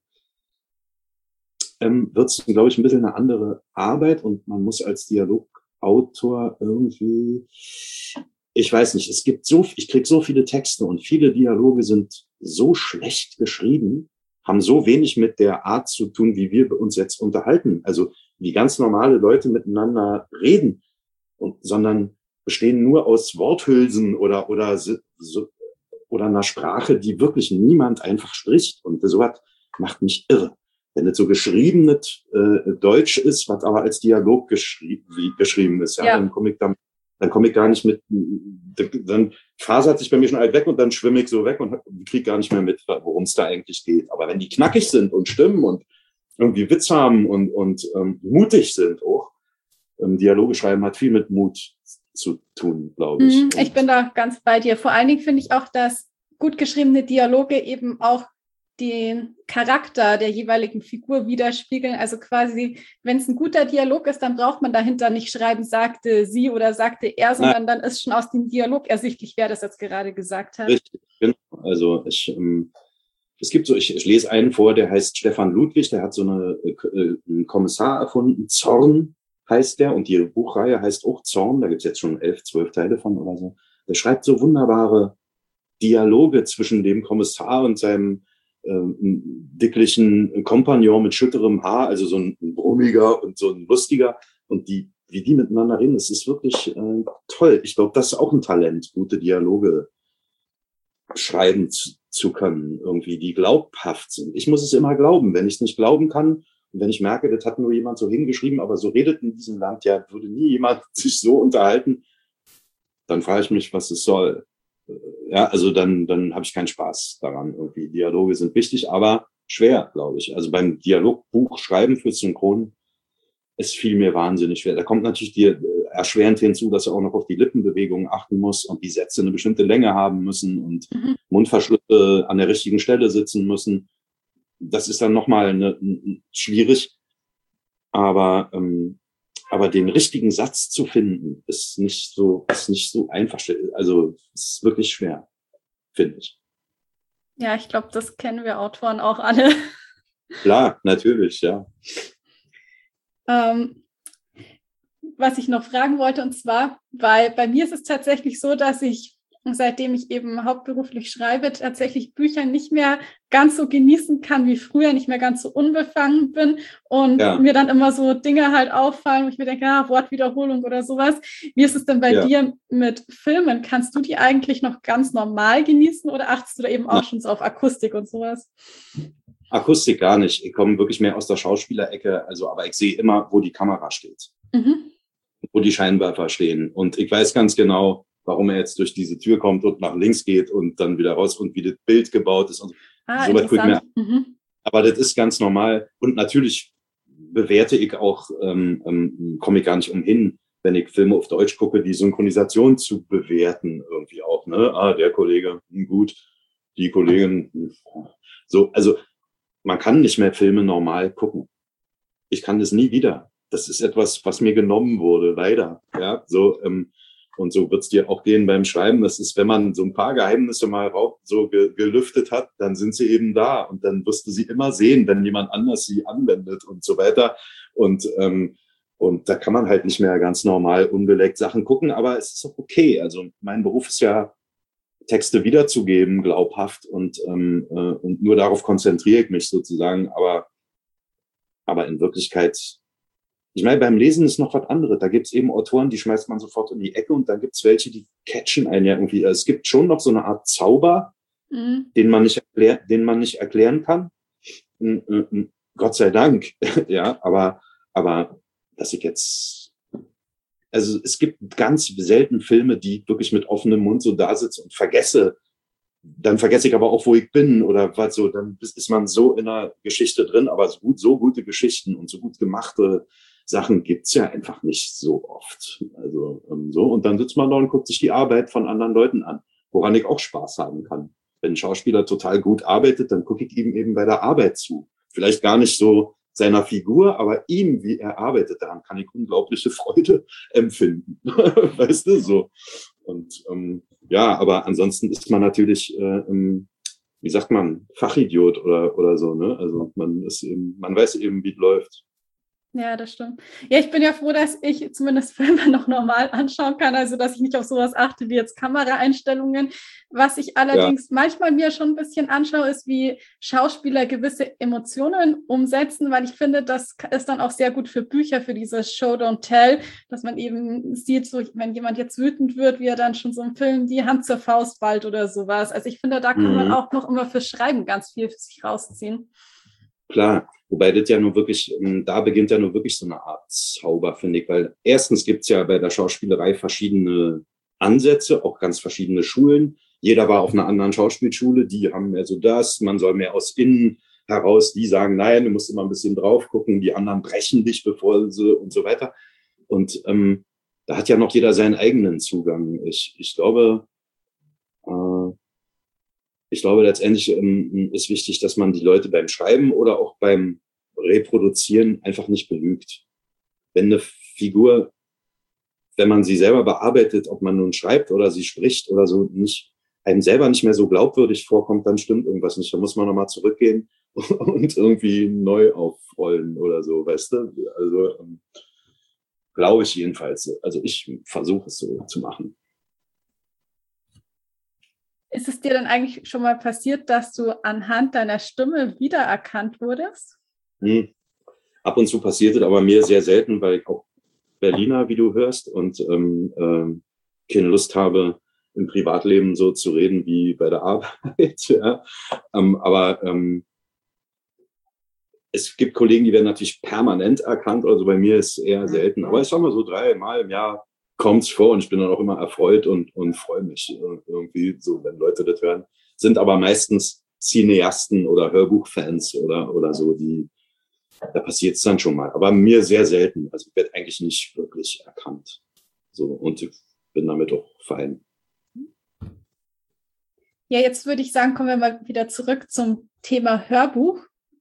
wird es, glaube ich, ein bisschen eine andere Arbeit und man muss als Dialogautor irgendwie, ich weiß nicht, ich kriege so viele Texte und viele Dialoge sind so schlecht geschrieben, haben so wenig mit der Art zu tun, wie wir uns jetzt unterhalten. Also wie ganz normale Leute miteinander reden, sondern bestehen nur aus Worthülsen oder einer Sprache, die wirklich niemand einfach spricht. Und sowas macht mich irre. Wenn es so geschriebenes Deutsch ist, was aber als Dialog geschrieben ist, ja. Dann komme ich gar nicht mit, dann fasert sich bei mir schon alt weg und dann schwimme ich so weg und kriege gar nicht mehr mit, worum es da eigentlich geht. Aber wenn die knackig sind und stimmen und irgendwie Witz haben und mutig sind auch, Dialoge schreiben hat viel mit Mut zu tun, glaube ich. Ich bin da ganz bei dir. Vor allen Dingen finde ich auch, dass gut geschriebene Dialoge eben auch den Charakter der jeweiligen Figur widerspiegeln. Also quasi, wenn es ein guter Dialog ist, dann braucht man dahinter nicht schreiben, sagte sie oder sagte er, sondern dann ist schon aus dem Dialog ersichtlich, wer das jetzt gerade gesagt hat. Richtig, genau. Also ich lese einen vor, der heißt Stefan Ludwig, der hat so einen Kommissar erfunden, Zorn heißt der, und die Buchreihe heißt auch Zorn, da gibt es jetzt schon 11, 12 Teile von oder so. Der schreibt so wunderbare Dialoge zwischen dem Kommissar und seinem dicklichen Kompagnon mit schütterem Haar, also so ein brummiger und so ein lustiger, und wie die miteinander reden, das ist wirklich toll. Ich glaube, das ist auch ein Talent, gute Dialoge schreiben zu können, irgendwie, die glaubhaft sind. Ich muss es immer glauben. Wenn ich es nicht glauben kann und wenn ich merke, das hat nur jemand so hingeschrieben, aber so redet in diesem Land, ja, würde nie jemand sich so unterhalten, dann frage ich mich, was es soll. ja, also dann habe ich keinen Spaß daran. Irgendwie Dialoge sind wichtig, aber schwer, glaube ich. Also beim Dialogbuch schreiben für Synchron ist viel mir wahnsinnig schwer. Da kommt natürlich dir erschwerend hinzu, dass du auch noch auf die Lippenbewegungen achten musst und die Sätze eine bestimmte Länge haben müssen und Mundverschlüsse an der richtigen Stelle sitzen müssen. Das ist dann nochmal schwierig. Aber den richtigen Satz zu finden, ist nicht so einfach. Also, es ist wirklich schwer, finde ich. Ja, ich glaube, das kennen wir Autoren auch alle. Klar, natürlich, ja. Was ich noch fragen wollte, und zwar, weil bei mir ist es tatsächlich so, dass ich, seitdem ich eben hauptberuflich schreibe, tatsächlich Bücher nicht mehr ganz so genießen kann wie früher, nicht mehr ganz so unbefangen bin und mir dann immer so Dinge halt auffallen, wo ich mir denke, Wortwiederholung oder sowas. Wie ist es denn bei dir mit Filmen? Kannst du die eigentlich noch ganz normal genießen oder achtest du da eben auch schon so auf Akustik und sowas? Akustik gar nicht. Ich komme wirklich mehr aus der Schauspielerecke, aber ich sehe immer, wo die Kamera steht. Wo die Scheinwerfer stehen. Und ich weiß ganz genau, warum er jetzt durch diese Tür kommt und nach links geht und dann wieder raus und wie das Bild gebaut ist. Und so weit gucke ich mir. Aber das ist ganz normal. Und natürlich bewerte ich auch, komme ich gar nicht umhin, wenn ich Filme auf Deutsch gucke, die Synchronisation zu bewerten irgendwie auch. Ne? Der Kollege, gut, die Kollegin. So, also man kann nicht mehr Filme normal gucken. Ich kann das nie wieder. Das ist etwas, was mir genommen wurde, leider. Ja, so, und so wird's dir auch gehen beim Schreiben. Das ist, wenn man so ein paar Geheimnisse mal gelüftet hat, dann sind sie eben da. Und dann wirst du sie immer sehen, wenn jemand anders sie anwendet und so weiter. Und da kann man halt nicht mehr ganz normal unbeleckt Sachen gucken, aber es ist auch okay. Also mein Beruf ist ja, Texte wiederzugeben, glaubhaft, und nur darauf konzentriere ich mich sozusagen, aber in Wirklichkeit, ich meine, beim Lesen ist noch was anderes. Da gibt's eben Autoren, die schmeißt man sofort in die Ecke, und dann gibt's welche, die catchen einen ja irgendwie. Es gibt schon noch so eine Art Zauber, den man nicht erklären kann. Gott sei Dank, ja, aber dass ich jetzt, also es gibt ganz selten Filme, die wirklich mit offenem Mund so da sitzen und dann vergesse ich aber auch, wo ich bin oder was so, dann ist man so in einer Geschichte drin, aber so gute Geschichten und so gut gemachte Sachen gibt's ja einfach nicht so oft. Also so, und dann sitzt man da und guckt sich die Arbeit von anderen Leuten an, woran ich auch Spaß haben kann. Wenn ein Schauspieler total gut arbeitet, dann gucke ich ihm eben bei der Arbeit zu. Vielleicht gar nicht so seiner Figur, aber ihm, wie er arbeitet, daran kann ich unglaubliche Freude empfinden. Weißt du, so. Und ja, aber ansonsten ist man natürlich, wie sagt man, Fachidiot oder so, ne? Also man weiß eben, wie es läuft. Ja, das stimmt. Ja, ich bin ja froh, dass ich zumindest Filme noch normal anschauen kann, also dass ich nicht auf sowas achte wie jetzt Kameraeinstellungen. Was ich allerdings manchmal mir schon ein bisschen anschaue, ist, wie Schauspieler gewisse Emotionen umsetzen, weil ich finde, das ist dann auch sehr gut für Bücher, für dieses Show, Don't Tell, dass man eben sieht, so wenn jemand jetzt wütend wird, wie er dann schon so im Film die Hand zur Faust ballt oder sowas. Also ich finde, da kann man auch noch immer für Schreiben ganz viel für sich rausziehen. Klar, wobei das ja nur wirklich, da beginnt ja nur wirklich so eine Art Zauber, finde ich, weil erstens gibt's ja bei der Schauspielerei verschiedene Ansätze, auch ganz verschiedene Schulen. Jeder war auf einer anderen Schauspielschule, die haben mehr so das, man soll mehr aus innen heraus, die sagen, nein, du musst immer ein bisschen drauf gucken, die anderen brechen dich, bevor sie und so weiter. Und da hat ja noch jeder seinen eigenen Zugang. Ich glaube, letztendlich ist wichtig, dass man die Leute beim Schreiben oder auch beim Reproduzieren einfach nicht belügt. Wenn eine Figur, wenn man sie selber bearbeitet, ob man nun schreibt oder sie spricht oder so, einem selber nicht mehr so glaubwürdig vorkommt, dann stimmt irgendwas nicht. Da muss man nochmal zurückgehen und irgendwie neu aufrollen oder so, weißt du? Also glaube ich jedenfalls. Also ich versuche es so zu machen. Ist es dir dann eigentlich schon mal passiert, dass du anhand deiner Stimme wiedererkannt wurdest? Ab und zu passiert es, aber mir sehr selten, weil ich auch Berliner, wie du hörst, und keine Lust habe, im Privatleben so zu reden wie bei der Arbeit. Ja. Aber es gibt Kollegen, die werden natürlich permanent erkannt, also bei mir ist es eher selten. Aber ich sag mal so 3 Mal im Jahr kommt's vor und ich bin dann auch immer erfreut und freue mich irgendwie so, wenn Leute das hören. Sind aber meistens Cineasten oder Hörbuchfans oder so, da passiert es dann schon mal. Aber mir sehr selten. Also ich werde eigentlich nicht wirklich erkannt. So, und ich bin damit auch fein. Ja, jetzt würde ich sagen, kommen wir mal wieder zurück zum Thema Hörbuch.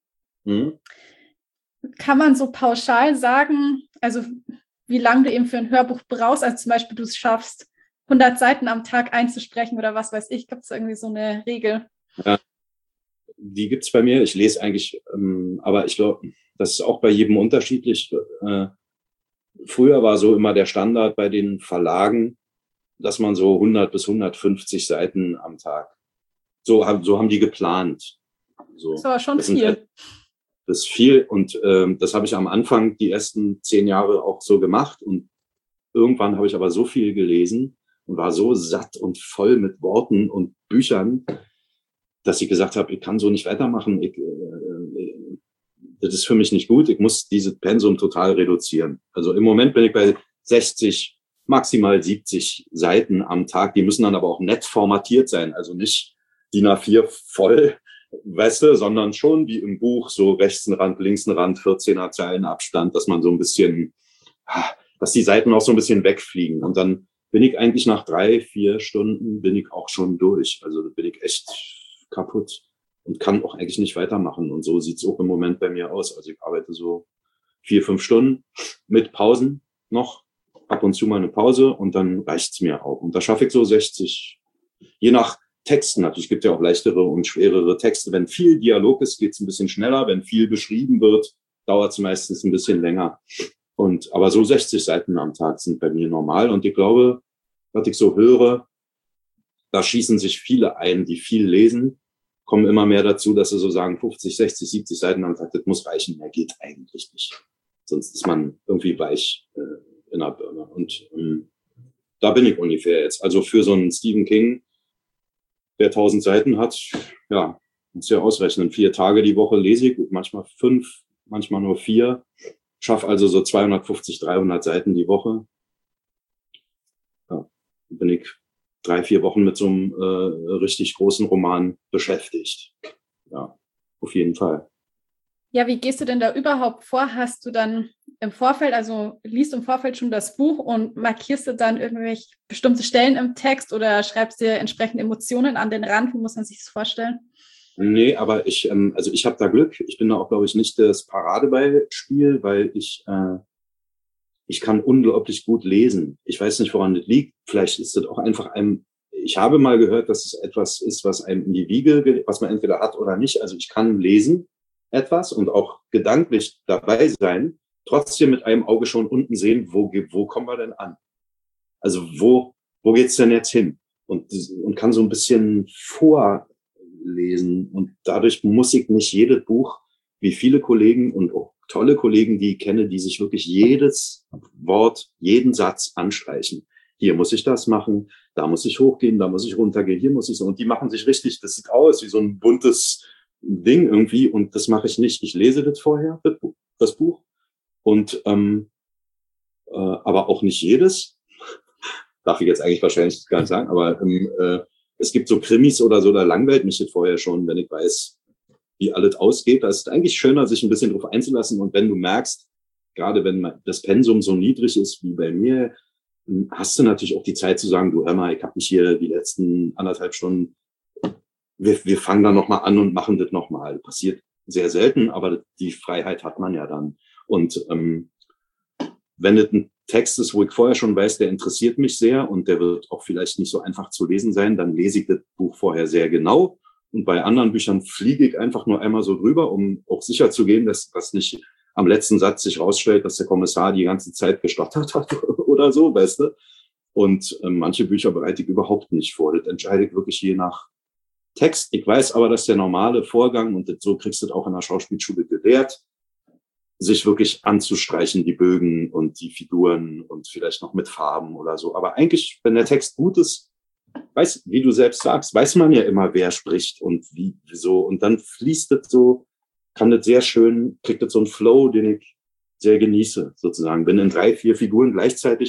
Kann man so pauschal sagen, also wie lange du eben für ein Hörbuch brauchst, also zum Beispiel du es schaffst, 100 Seiten am Tag einzusprechen oder was weiß ich, gibt es irgendwie so eine Regel? Ja, die gibt's bei mir. Ich lese eigentlich, aber ich glaube, das ist auch bei jedem unterschiedlich. Früher war so immer der Standard bei den Verlagen, dass man so 100 bis 150 Seiten am Tag, so haben die geplant. So. Das war schon viel. Das ist viel und das habe ich am Anfang die ersten 10 Jahre auch so gemacht und irgendwann habe ich aber so viel gelesen und war so satt und voll mit Worten und Büchern, dass ich gesagt habe, ich kann so nicht weitermachen. Das ist für mich nicht gut. Ich muss dieses Pensum total reduzieren. Also im Moment bin ich bei 60, maximal 70 Seiten am Tag. Die müssen dann aber auch nett formatiert sein. Also nicht DIN A4 voll, weißt du, sondern schon wie im Buch, so rechts ein Rand, links ein Rand, 14er Zeilen Abstand, dass man so ein bisschen, dass die Seiten auch so ein bisschen wegfliegen. Und dann bin ich eigentlich nach 3-4 Stunden bin ich auch schon durch. Also bin ich echt kaputt und kann auch eigentlich nicht weitermachen. Und so sieht's auch im Moment bei mir aus. Also ich arbeite so 4-5 Stunden mit Pausen noch, ab und zu mal eine Pause und dann reicht's mir auch. Und da schaffe ich so 60, je nach Texten natürlich. Es gibt ja auch leichtere und schwerere Texte. Wenn viel Dialog ist, geht's ein bisschen schneller. Wenn viel beschrieben wird, dauert's meistens ein bisschen länger. Aber so 60 Seiten am Tag sind bei mir normal. Und ich glaube, was ich so höre, da schießen sich viele ein, die viel lesen, kommen immer mehr dazu, dass sie so sagen, 50, 60, 70 Seiten am Tag, das muss reichen, mehr geht eigentlich nicht. Sonst ist man irgendwie weich in der Birne. Und da bin ich ungefähr jetzt. Also für so einen Stephen King, der 1000 Seiten hat, ja, muss ja ausrechnen. 4 Tage die Woche lese ich, manchmal 5, manchmal nur 4. Schaffe also so 250, 300 Seiten die Woche. Ja, bin ich 3-4 Wochen mit so einem richtig großen Roman beschäftigt. Ja, auf jeden Fall. Ja, wie gehst du denn da überhaupt vor? Hast du dann im Vorfeld, also liest im Vorfeld schon das Buch und markierst du dann irgendwelche bestimmte Stellen im Text oder schreibst dir entsprechende Emotionen an den Rand? Wie muss man sich das vorstellen? Nee, aber ich habe da Glück. Ich bin da auch, glaube ich, nicht das Paradebeispiel, weil ich kann unglaublich gut lesen. Ich weiß nicht, woran das liegt. Vielleicht ist das auch einfach ich habe mal gehört, dass es etwas ist, was einem in die Wiege, was man entweder hat oder nicht. Also ich kann lesen etwas und auch gedanklich dabei sein, trotzdem mit einem Auge schon unten sehen, wo kommen wir denn an? Also wo geht's denn jetzt hin? Und kann so ein bisschen vorlesen. Und dadurch muss ich nicht jedes Buch, wie viele Kollegen und auch tolle Kollegen, die ich kenne, die sich wirklich jedes Wort, jeden Satz anstreichen. Hier muss ich das machen, da muss ich hochgehen, da muss ich runtergehen, hier muss ich so. Und die machen sich richtig, das sieht aus wie so ein buntes Ding irgendwie. Und das mache ich nicht. Ich lese das vorher, das Buch. Und aber auch nicht jedes. Darf ich jetzt eigentlich wahrscheinlich gar nicht sagen. Aber es gibt so Krimis oder so, da langweilt mich das vorher schon, wenn ich weiß, wie alles ausgeht. Da ist es eigentlich schöner, sich ein bisschen drauf einzulassen. Und wenn du merkst, gerade wenn das Pensum so niedrig ist wie bei mir, hast du natürlich auch die Zeit zu sagen, du hör mal, ich habe mich hier die letzten 1,5 Stunden, wir fangen da nochmal an und machen das nochmal. Passiert sehr selten, aber die Freiheit hat man ja dann. Und wenn das ein Text ist, wo ich vorher schon weiß, der interessiert mich sehr und der wird auch vielleicht nicht so einfach zu lesen sein, dann lese ich das Buch vorher sehr genau. Und bei anderen Büchern fliege ich einfach nur einmal so drüber, um auch sicher zu gehen, dass das nicht am letzten Satz sich rausstellt, dass der Kommissar die ganze Zeit gestottert hat oder so, weißt du. Und manche Bücher bereite ich überhaupt nicht vor. Das entscheide ich wirklich je nach Text. Ich weiß aber, dass der normale Vorgang, und so kriegst du das auch in der Schauspielschule gelehrt, sich wirklich anzustreichen, die Bögen und die Figuren und vielleicht noch mit Farben oder so. Aber eigentlich, wenn der Text gut ist, wie du selbst sagst, weiß man ja immer, wer spricht und wieso. Und dann fließt das so, kann das sehr schön, kriegt das so einen Flow, den ich sehr genieße, sozusagen. Bin in 3-4 Figuren gleichzeitig und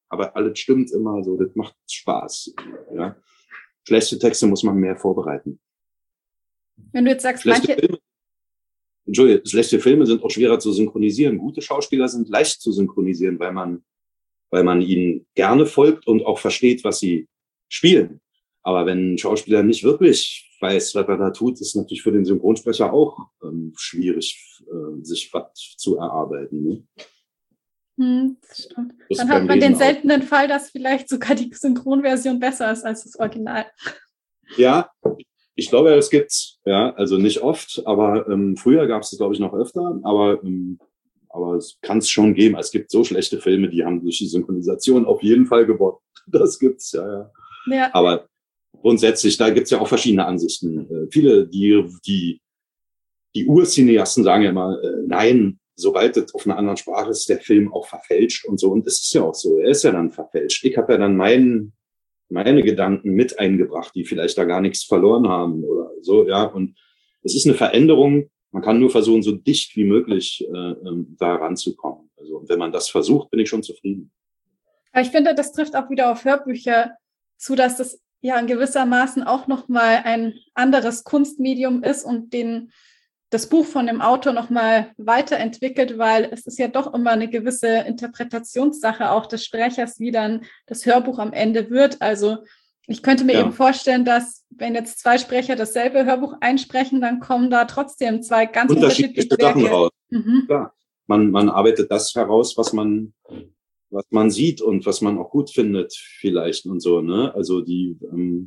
aber alles stimmt immer so, das macht Spaß. Ja. Schlechte Texte muss man mehr vorbereiten. Wenn du jetzt sagst, schlechte Filme sind auch schwerer zu synchronisieren. Gute Schauspieler sind leicht zu synchronisieren, weil man ihnen gerne folgt und auch versteht, was sie spielen. Aber wenn ein Schauspieler nicht wirklich weiß, was er da tut, ist natürlich für den Synchronsprecher auch schwierig, sich was zu erarbeiten. Ne? Das stimmt. Dann hat man den seltenen Fall, dass vielleicht sogar die Synchronversion besser ist als das Original. Ja, ich glaube, das gibt's. Ja, also nicht oft, aber früher gab es das, glaube ich, noch öfter. Aber es kann es schon geben. Es gibt so schlechte Filme, die haben durch die Synchronisation auf jeden Fall gewonnen. Das gibt's, ja. Aber grundsätzlich, da gibt's ja auch verschiedene Ansichten. Viele, die Urcineasten sagen ja immer, nein, sobald es auf einer anderen Sprache ist, der Film auch verfälscht und so. Und es ist ja auch so. Er ist ja dann verfälscht. Ich habe ja dann meine Gedanken mit eingebracht, die vielleicht da gar nichts verloren haben oder so, ja. Und es ist eine Veränderung. Man kann nur versuchen, so dicht wie möglich da ranzukommen. Also, und wenn man das versucht, bin ich schon zufrieden. Aber ich finde, das trifft auch wieder auf Hörbücher zu, dass das ja in gewissermaßen auch nochmal ein anderes Kunstmedium ist und das Buch von dem Autor nochmal weiterentwickelt, weil es ist ja doch immer eine gewisse Interpretationssache auch des Sprechers, wie dann das Hörbuch am Ende wird. Also ich könnte mir eben vorstellen, dass wenn jetzt zwei Sprecher dasselbe Hörbuch einsprechen, dann kommen da trotzdem zwei ganz unterschiedliche Sachen raus. Klar. Man arbeitet das heraus, was man sieht und was man auch gut findet vielleicht und so, ne? Also die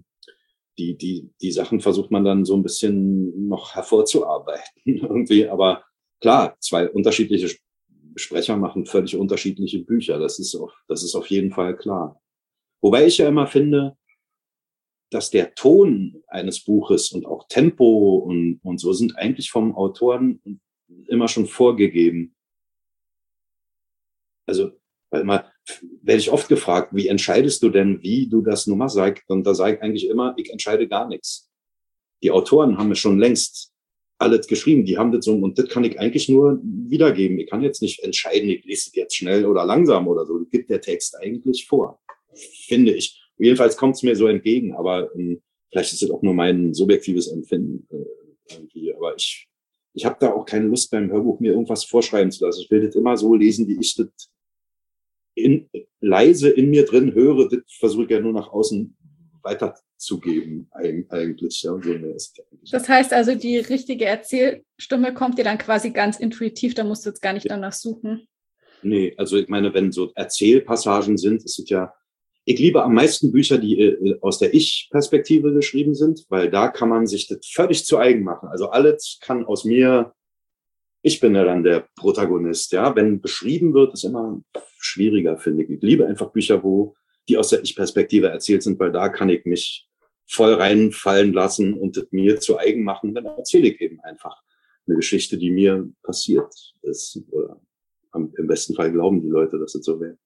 Sachen versucht man dann so ein bisschen noch hervorzuarbeiten irgendwie. Aber klar, zwei unterschiedliche Sprecher machen völlig unterschiedliche Bücher. Das ist auf jeden Fall klar. Wobei ich ja immer finde, dass der Ton eines Buches und auch Tempo und so sind eigentlich vom Autoren immer schon vorgegeben. Also, weil werde ich oft gefragt, wie entscheidest du denn, wie du das nun mal sagst? Und da sage ich eigentlich immer, ich entscheide gar nichts. Die Autoren haben es schon längst alles geschrieben. Die haben das so, und das kann ich eigentlich nur wiedergeben. Ich kann jetzt nicht entscheiden, ich lese es jetzt schnell oder langsam oder so. Das gibt der Text eigentlich vor, finde ich. Jedenfalls kommt es mir so entgegen, aber vielleicht ist es auch nur mein subjektives Empfinden irgendwie. Aber ich habe da auch keine Lust beim Hörbuch, mir irgendwas vorschreiben zu lassen. Ich will das immer so lesen, wie ich das leise in mir drin höre. Das versuche ich ja nur nach außen weiterzugeben eigentlich. Ja, so das heißt also, die richtige Erzählstimme kommt dir dann quasi ganz intuitiv, da musst du jetzt gar nicht danach suchen. Nee, also ich meine, wenn so Erzählpassagen sind, ist es ja, ich liebe am meisten Bücher, die aus der Ich-Perspektive geschrieben sind, weil da kann man sich das völlig zu eigen machen. Also alles kann aus mir, ich bin ja dann der Protagonist, ja. Wenn beschrieben wird, ist immer schwieriger, finde ich. Ich liebe einfach Bücher, die aus der Ich-Perspektive erzählt sind, weil da kann ich mich voll reinfallen lassen und das mir zu eigen machen. Dann erzähle ich eben einfach eine Geschichte, die mir passiert ist. Oder im besten Fall glauben die Leute, dass es so wäre.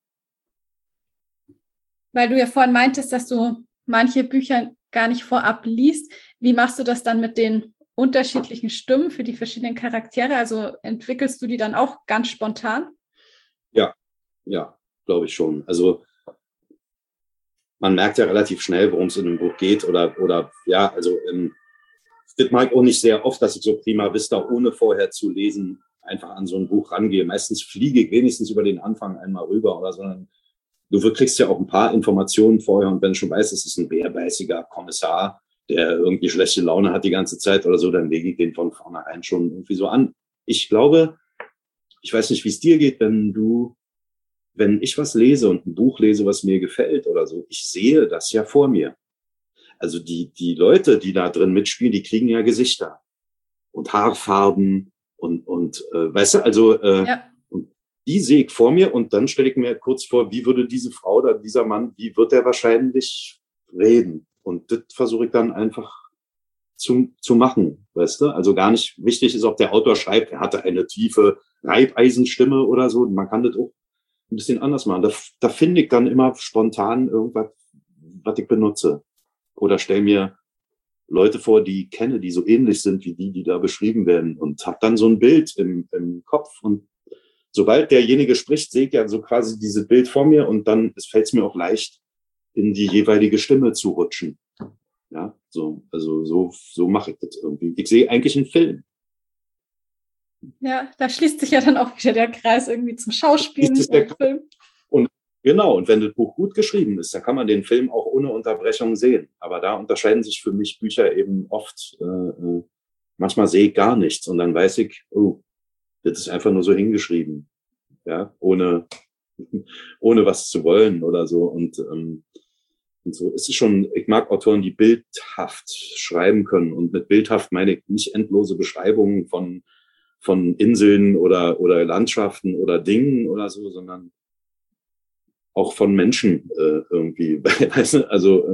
Weil du ja vorhin meintest, dass du manche Bücher gar nicht vorab liest. Wie machst du das dann mit den unterschiedlichen Stimmen für die verschiedenen Charaktere? Also entwickelst du die dann auch ganz spontan? Ja, glaube ich schon. Also man merkt ja relativ schnell, worum es in einem Buch geht oder ja, also das mag ich auch nicht sehr oft, dass ich so prima vista, ohne vorher zu lesen, einfach an so ein Buch rangehe. Meistens fliege ich wenigstens über den Anfang einmal rüber oder so. Du kriegst ja auch ein paar Informationen vorher und wenn du schon weißt, es ist ein bärbeißiger Kommissar, der irgendwie schlechte Laune hat die ganze Zeit oder so, dann lege ich den von vornherein schon irgendwie so an. Ich glaube, ich weiß nicht, wie es dir geht, wenn ich was lese und ein Buch lese, was mir gefällt oder so, ich sehe das ja vor mir. Also die Leute, die da drin mitspielen, die kriegen ja Gesichter und Haarfarben und weißt du, also ja. Und die sehe ich vor mir und dann stelle ich mir kurz vor, wie würde diese Frau oder dieser Mann, wie wird er wahrscheinlich reden? Und das versuche ich dann einfach zu machen, weißt du? Also gar nicht wichtig ist, ob der Autor schreibt, er hatte eine tiefe Reibeisenstimme oder so. Man kann das auch ein bisschen anders machen. Da finde ich dann immer spontan irgendwas, was ich benutze. Oder stell mir Leute vor, die ich kenne, die so ähnlich sind wie die da beschrieben werden und habe dann so ein Bild im Kopf und sobald derjenige spricht, sehe ich ja so quasi dieses Bild vor mir und dann fällt es mir auch leicht, in die jeweilige Stimme zu rutschen. Ja, so mache ich das irgendwie. Ich sehe eigentlich einen Film. Ja, da schließt sich ja dann auch wieder der Kreis irgendwie zum Schauspielen und Film. Und genau, und wenn das Buch gut geschrieben ist, dann kann man den Film auch ohne Unterbrechung sehen. Aber da unterscheiden sich für mich Bücher eben oft. Manchmal sehe ich gar nichts und dann weiß ich, oh, das ist einfach nur so hingeschrieben, ja, ohne was zu wollen oder so. Und so ist es schon. Ich mag Autoren, die bildhaft schreiben können, und mit bildhaft meine ich nicht endlose Beschreibungen von Inseln oder Landschaften oder Dingen oder so, sondern auch von Menschen irgendwie. Also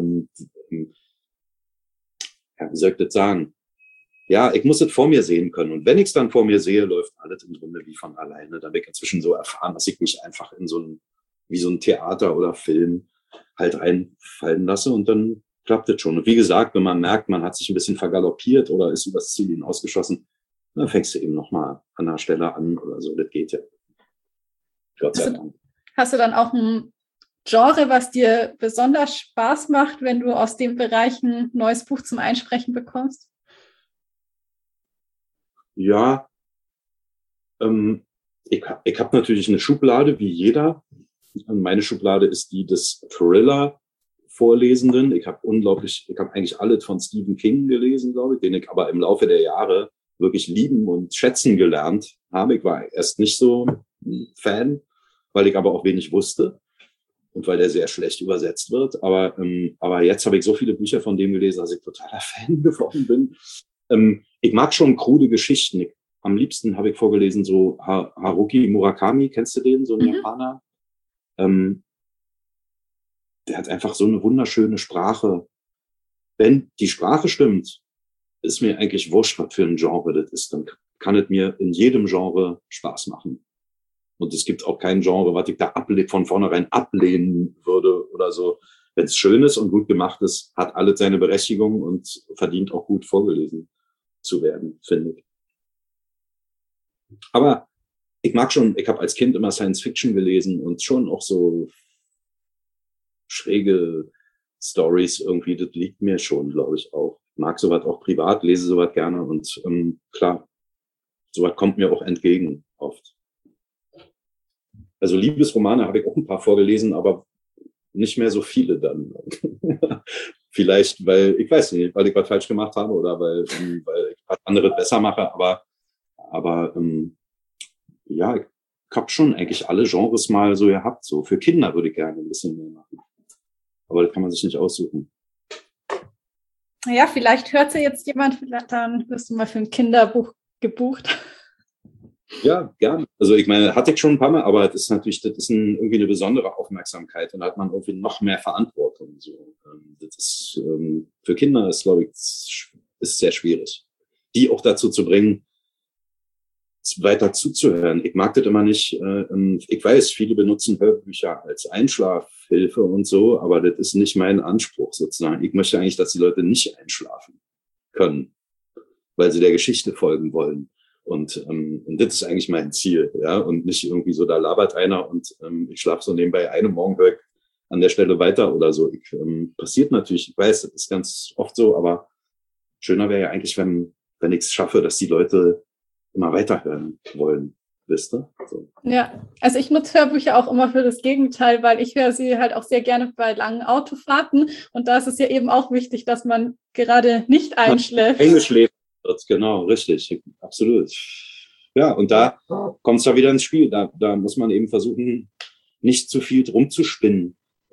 ja, wie soll ich das sagen? Ja, ich muss es vor mir sehen können. Und wenn ich es dann vor mir sehe, läuft alles im Grunde wie von alleine. Da habe ich inzwischen so erfahren, dass ich mich einfach in wie so ein Theater oder Film halt reinfallen lasse und dann klappt das schon. Und wie gesagt, wenn man merkt, man hat sich ein bisschen vergaloppiert oder ist übers Ziel hinausgeschossen, dann fängst du eben nochmal an der Stelle an oder so. Das geht ja. Gott sei Dank. Hast du dann auch ein Genre, was dir besonders Spaß macht, wenn du aus dem Bereich ein neues Buch zum Einsprechen bekommst? Ja, ich hab natürlich eine Schublade, wie jeder. Meine Schublade ist die des Thriller-Vorlesenden. Ich habe eigentlich alles von Stephen King gelesen, glaube ich, den ich aber im Laufe der Jahre wirklich lieben und schätzen gelernt habe. Ich war erst nicht so ein Fan, weil ich aber auch wenig wusste und weil der sehr schlecht übersetzt wird. Aber jetzt habe ich so viele Bücher von dem gelesen, dass ich totaler Fan geworden bin. Ich mag schon krude Geschichten. Am liebsten habe ich vorgelesen so Haruki Murakami, kennst du den, so ein Japaner? Der hat einfach so eine wunderschöne Sprache. Wenn die Sprache stimmt, ist mir eigentlich wurscht, was für ein Genre das ist. Dann kann es mir in jedem Genre Spaß machen. Und es gibt auch kein Genre, was ich da von vornherein ablehnen würde oder so. Wenn es schön ist und gut gemacht ist, hat alles seine Berechtigung und verdient auch gut vorgelesen zu werden, finde ich. Aber ich habe als Kind immer Science Fiction gelesen und schon auch so schräge Stories irgendwie, das liegt mir schon, glaube ich, auch. Ich mag sowas auch privat, lese sowas gerne und klar, sowas kommt mir auch entgegen oft. Also Liebesromane habe ich auch ein paar vorgelesen, aber nicht mehr so viele dann. Vielleicht, weil ich was falsch gemacht habe oder weil ich was anderes besser mache, aber ja, ich habe schon eigentlich alle Genres mal so gehabt. So für Kinder würde ich gerne ein bisschen mehr machen. Aber das kann man sich nicht aussuchen. Ja, vielleicht hört ja jetzt jemand, vielleicht dann wirst du mal für ein Kinderbuch gebucht. Ja, gerne. Also ich meine, hatte ich schon ein paar Mal, aber das ist natürlich, irgendwie eine besondere Aufmerksamkeit und da hat man irgendwie noch mehr Verantwortung. So, das ist für Kinder ist, glaube ich, ist sehr schwierig, die auch dazu zu bringen, weiter zuzuhören. Ich mag das immer nicht. Ich weiß, viele benutzen Hörbücher als Einschlafhilfe und so, aber das ist nicht mein Anspruch sozusagen. Ich möchte eigentlich, dass die Leute nicht einschlafen können, weil sie der Geschichte folgen wollen. Und das ist eigentlich mein Ziel, ja. Und nicht irgendwie so, da labert einer und ich schlafe so nebenbei einen Morgen höre ich an der Stelle weiter oder so. Passiert natürlich, ich weiß, das ist ganz oft so, aber schöner wäre ja eigentlich, wenn ich es schaffe, dass die Leute immer weiterhören wollen, wisst ihr? So. Ja, also ich nutze Hörbücher auch immer für das Gegenteil, weil ich höre sie halt auch sehr gerne bei langen Autofahrten und da ist es ja eben auch wichtig, dass man gerade nicht einschläft. Eingeschläft wird, genau, richtig, absolut. Ja, und da kommt es ja wieder ins Spiel, da muss man eben versuchen, nicht zu viel rumzuspinnen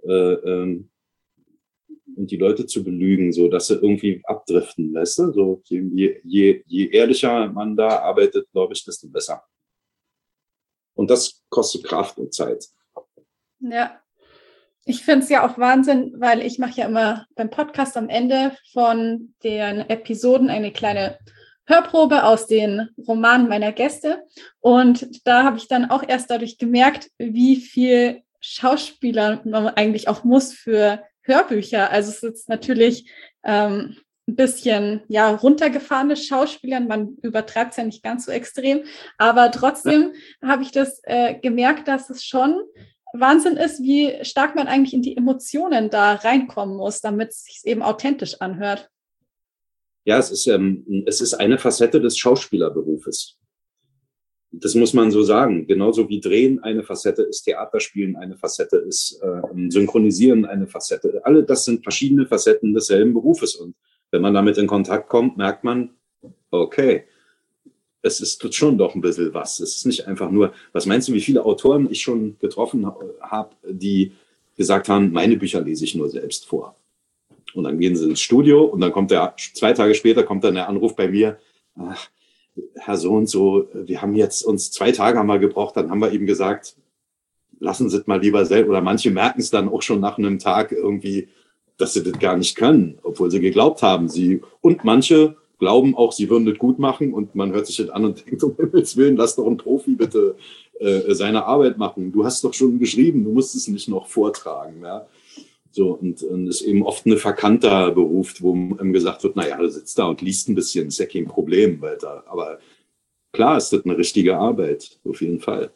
und die Leute zu belügen, so dass sie irgendwie abdriften, weißt du? So, je ehrlicher man da arbeitet, glaube ich, desto besser. Und das kostet Kraft und Zeit. Ja, ich finde es ja auch Wahnsinn, weil ich mache ja immer beim Podcast am Ende von den Episoden eine kleine Hörprobe aus den Romanen meiner Gäste. Und da habe ich dann auch erst dadurch gemerkt, wie viel Schauspieler man eigentlich auch muss für Hörbücher. Also es ist natürlich ein bisschen ja runtergefahrene Schauspielern. Man übertreibt es ja nicht ganz so extrem, aber trotzdem habe ich das gemerkt, dass es schon Wahnsinn ist, wie stark man eigentlich in die Emotionen da reinkommen muss, damit es sich eben authentisch anhört. Ja, es ist eine Facette des Schauspielerberufes. Das muss man so sagen. Genauso wie Drehen eine Facette ist, Theaterspielen eine Facette ist, Synchronisieren eine Facette. Alle das sind verschiedene Facetten desselben Berufes. Und wenn man damit in Kontakt kommt, merkt man, okay, es ist schon doch ein bisschen was. Es ist nicht einfach nur, was meinst du, wie viele Autoren ich schon getroffen habe, die gesagt haben, meine Bücher lese ich nur selbst vor. Und dann gehen sie ins Studio und dann kommt 2 Tage später kommt dann der Anruf bei mir, ach, Herr so und so, wir haben jetzt uns 2 Tage haben wir gebraucht, dann haben wir ihm gesagt, lassen Sie es mal lieber selbst. Oder manche merken es dann auch schon nach einem Tag irgendwie, dass sie das gar nicht können, obwohl sie geglaubt haben. Und manche glauben auch, sie würden das gut machen und man hört sich das an und denkt, um Himmels Willen, lass doch ein Profi bitte seine Arbeit machen. Du hast doch schon geschrieben, du musst es nicht noch vortragen. Ja? So, und ist eben oft ein verkannter Beruf, wo gesagt wird, naja, du sitzt da und liest ein bisschen, ist ja kein Problem weiter. Aber klar ist das eine richtige Arbeit, auf jeden Fall.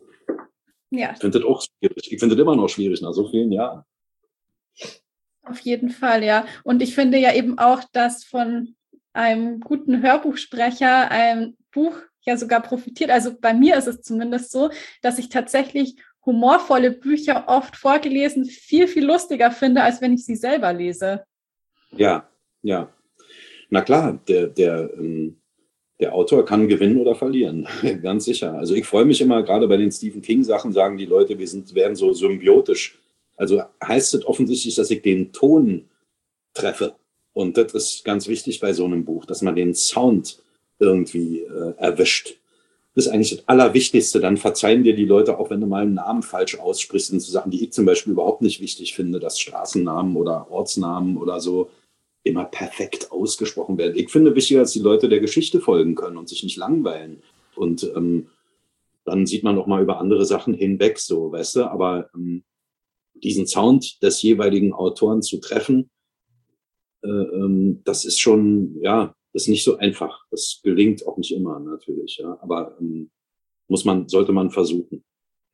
Ja. Ich finde das auch schwierig. Ich finde das immer noch schwierig nach so vielen Jahren. Auf jeden Fall, ja. Und ich finde ja eben auch, dass von einem guten Hörbuchsprecher ein Buch ja sogar profitiert. Also bei mir ist es zumindest so, dass ich tatsächlich humorvolle Bücher oft vorgelesen viel, viel lustiger finde, als wenn ich sie selber lese. Ja, ja. Na klar, der Autor kann gewinnen oder verlieren, ganz sicher. Also ich freue mich immer, gerade bei den Stephen King-Sachen sagen die Leute, werden so symbiotisch. Also heißt es offensichtlich, dass ich den Ton treffe. Und das ist ganz wichtig bei so einem Buch, dass man den Sound irgendwie erwischt. Das ist eigentlich das Allerwichtigste. Dann verzeihen dir die Leute auch, wenn du mal einen Namen falsch aussprichst. Und so Sachen, die ich zum Beispiel überhaupt nicht wichtig finde, dass Straßennamen oder Ortsnamen oder so immer perfekt ausgesprochen werden. Ich finde wichtiger, dass die Leute der Geschichte folgen können und sich nicht langweilen. Und dann sieht man auch mal über andere Sachen hinweg, so, weißt du. Aber diesen Sound des jeweiligen Autoren zu treffen, das ist schon, ja, das ist nicht so einfach. Das gelingt auch nicht immer, natürlich, ja. Aber sollte man versuchen.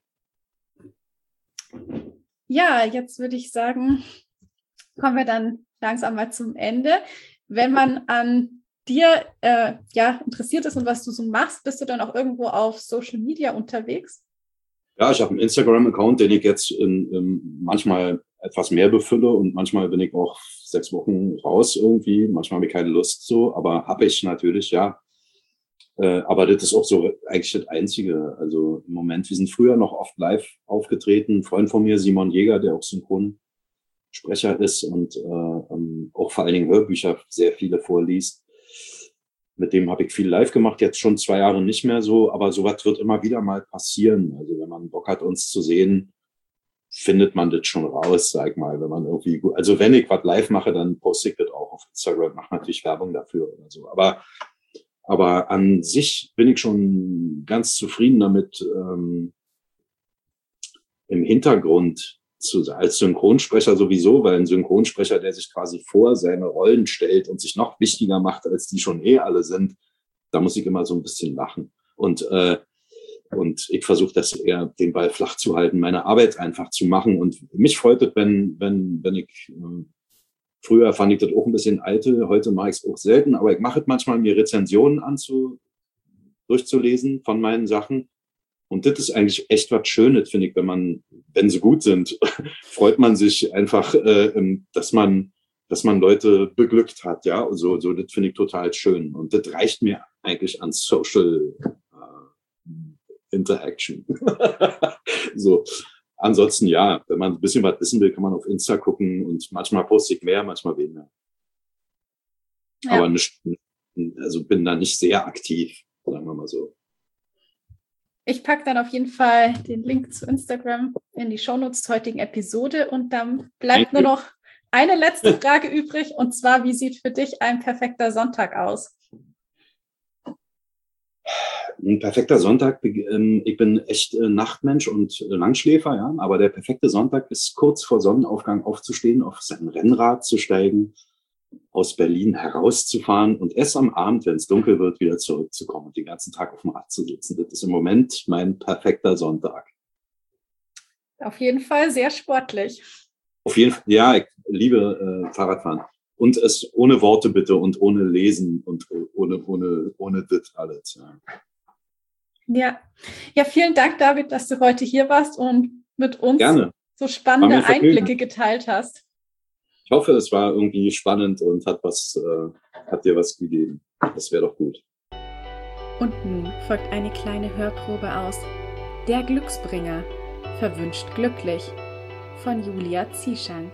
Ja, jetzt würde ich sagen, kommen wir dann langsam mal zum Ende. Wenn man an dir interessiert ist und was du so machst, bist du dann auch irgendwo auf Social Media unterwegs? Ja, ich habe einen Instagram-Account, den ich jetzt manchmal etwas mehr befülle und manchmal bin ich auch 6 Wochen raus irgendwie. Manchmal habe ich keine Lust so, aber habe ich natürlich, ja. Aber das ist auch so eigentlich das Einzige. Also im Moment, wir sind früher noch oft live aufgetreten. Ein Freund von mir, Simon Jäger, der auch Synchronsprecher ist und auch vor allen Dingen Hörbücher sehr viele vorliest. Mit dem habe ich viel live gemacht, jetzt schon 2 Jahre nicht mehr so, aber sowas wird immer wieder mal passieren. Also wenn man Bock hat, uns zu sehen, findet man das schon raus, sag ich mal. Wenn man irgendwie also wenn ich was live mache, dann poste ich das auch auf Instagram, mache natürlich Werbung dafür oder so. Aber an sich bin ich schon ganz zufrieden damit, im Hintergrund als Synchronsprecher sowieso, weil ein Synchronsprecher, der sich quasi vor seine Rollen stellt und sich noch wichtiger macht, als die schon alle sind, da muss ich immer so ein bisschen lachen. Und ich versuche das eher, den Ball flach zu halten, meine Arbeit einfach zu machen. Und mich freut es, wenn ich, früher fand ich das auch ein bisschen eitel, heute mache ich es auch selten, aber ich mache es manchmal, mir Rezensionen durchzulesen von meinen Sachen. Und das ist eigentlich echt was Schönes, finde ich, wenn sie gut sind, freut man sich einfach, dass man Leute beglückt hat, ja. So, das finde ich total schön. Und das reicht mir eigentlich an Social Interaction. So. Ansonsten, ja, wenn man ein bisschen was wissen will, kann man auf Insta gucken und manchmal poste ich mehr, manchmal weniger. Ja. Aber also bin da nicht sehr aktiv, sagen wir mal so. Ich packe dann auf jeden Fall den Link zu Instagram in die Shownotes zur heutigen Episode und dann bleibt nur noch eine letzte Frage übrig und zwar, wie sieht für dich ein perfekter Sonntag aus? Ein perfekter Sonntag, ich bin echt Nachtmensch und Langschläfer, ja, aber der perfekte Sonntag ist kurz vor Sonnenaufgang aufzustehen, auf sein Rennrad zu steigen aus Berlin herauszufahren und erst am Abend, wenn es dunkel wird, wieder zurückzukommen und den ganzen Tag auf dem Rad zu sitzen. Das ist im Moment mein perfekter Sonntag. Auf jeden Fall sehr sportlich. Auf jeden Fall, ja, ich liebe Fahrradfahren. Und es ohne Worte bitte und ohne Lesen und ohne das alles. Ja. Ja, vielen Dank, David, dass du heute hier warst und mit uns Gerne. So spannende Einblicke geteilt hast. Ich hoffe, es war irgendwie spannend und hat dir was gegeben. Das wäre doch gut. Und nun folgt eine kleine Hörprobe aus Der Glücksbringer, verwünscht glücklich von Julia Zieschank.